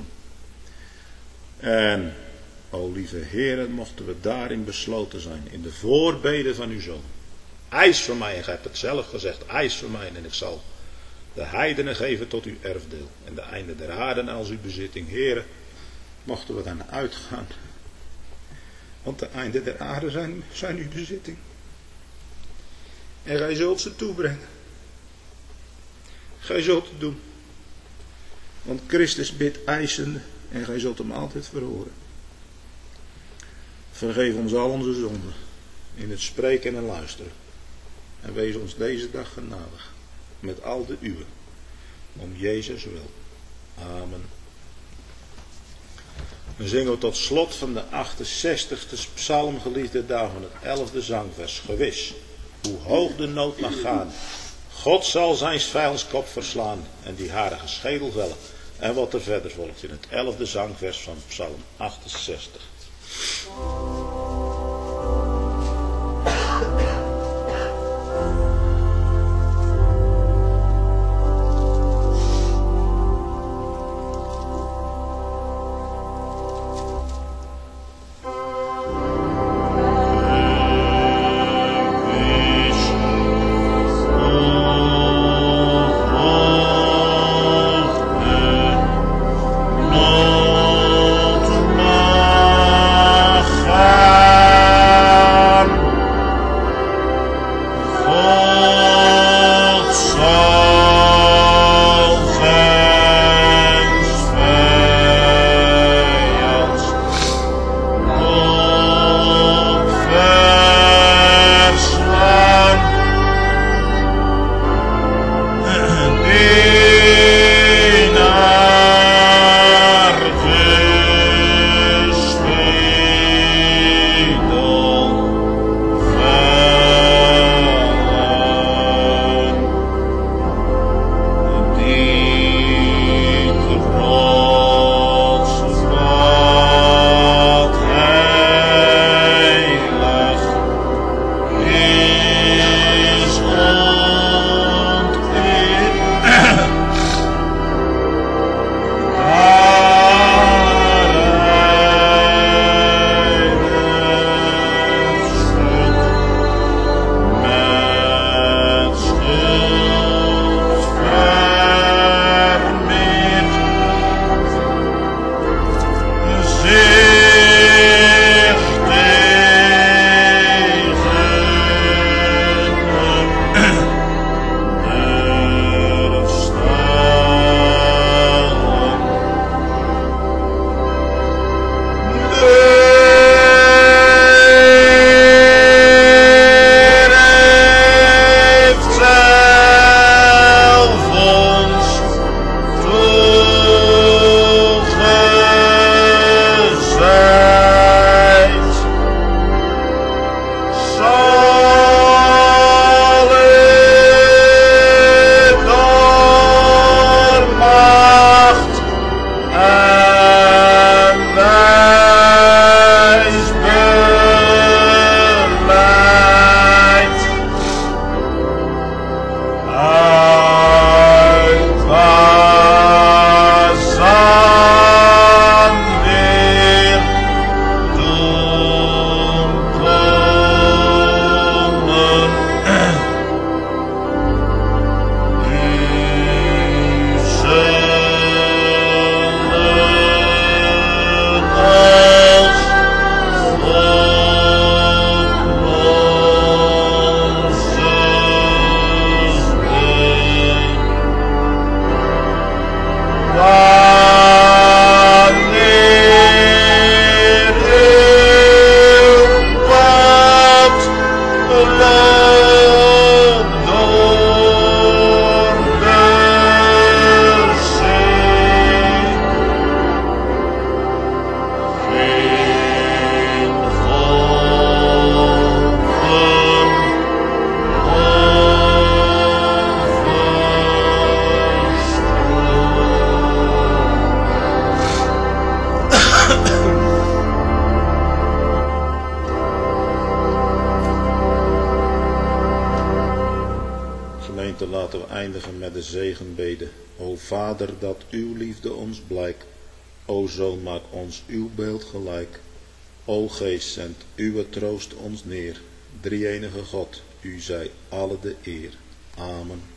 En, o lieve Heere, mochten we daarin besloten zijn. In de voorbeden van uw zoon. Eis voor mij, en gij hebt het zelf gezegd. Eis voor mij, en ik zal de heidenen geven tot uw erfdeel. En de einde der aarde als uw bezitting. Heere, mochten we dan uitgaan. Want de einden der aarde zijn, zijn uw bezitting. En gij zult ze toebrengen. Gij zult het doen. Want Christus bidt eisende en gij zult hem altijd verhoren. Vergeef ons al onze zonden in het spreken en luisteren. En wees ons deze dag genadig met al de uwen. Om Jezus wil. Amen. Dan zingen we tot slot van de achtenzestigste psalm, geliefde daar van het elfde zangvers. Gewis, hoe hoog de nood mag gaan, God zal zijn vijandskop verslaan en die harige schedel vellen. En wat er verder volgt in het elfde zangvers van psalm achtenzestig.
Ah zegenbede. O Vader, dat uw liefde ons blijkt. O Zoon, maak ons uw beeld gelijk. O Geest, zend uw troost ons neer. Drie-enige God, u zij alle de eer. Amen.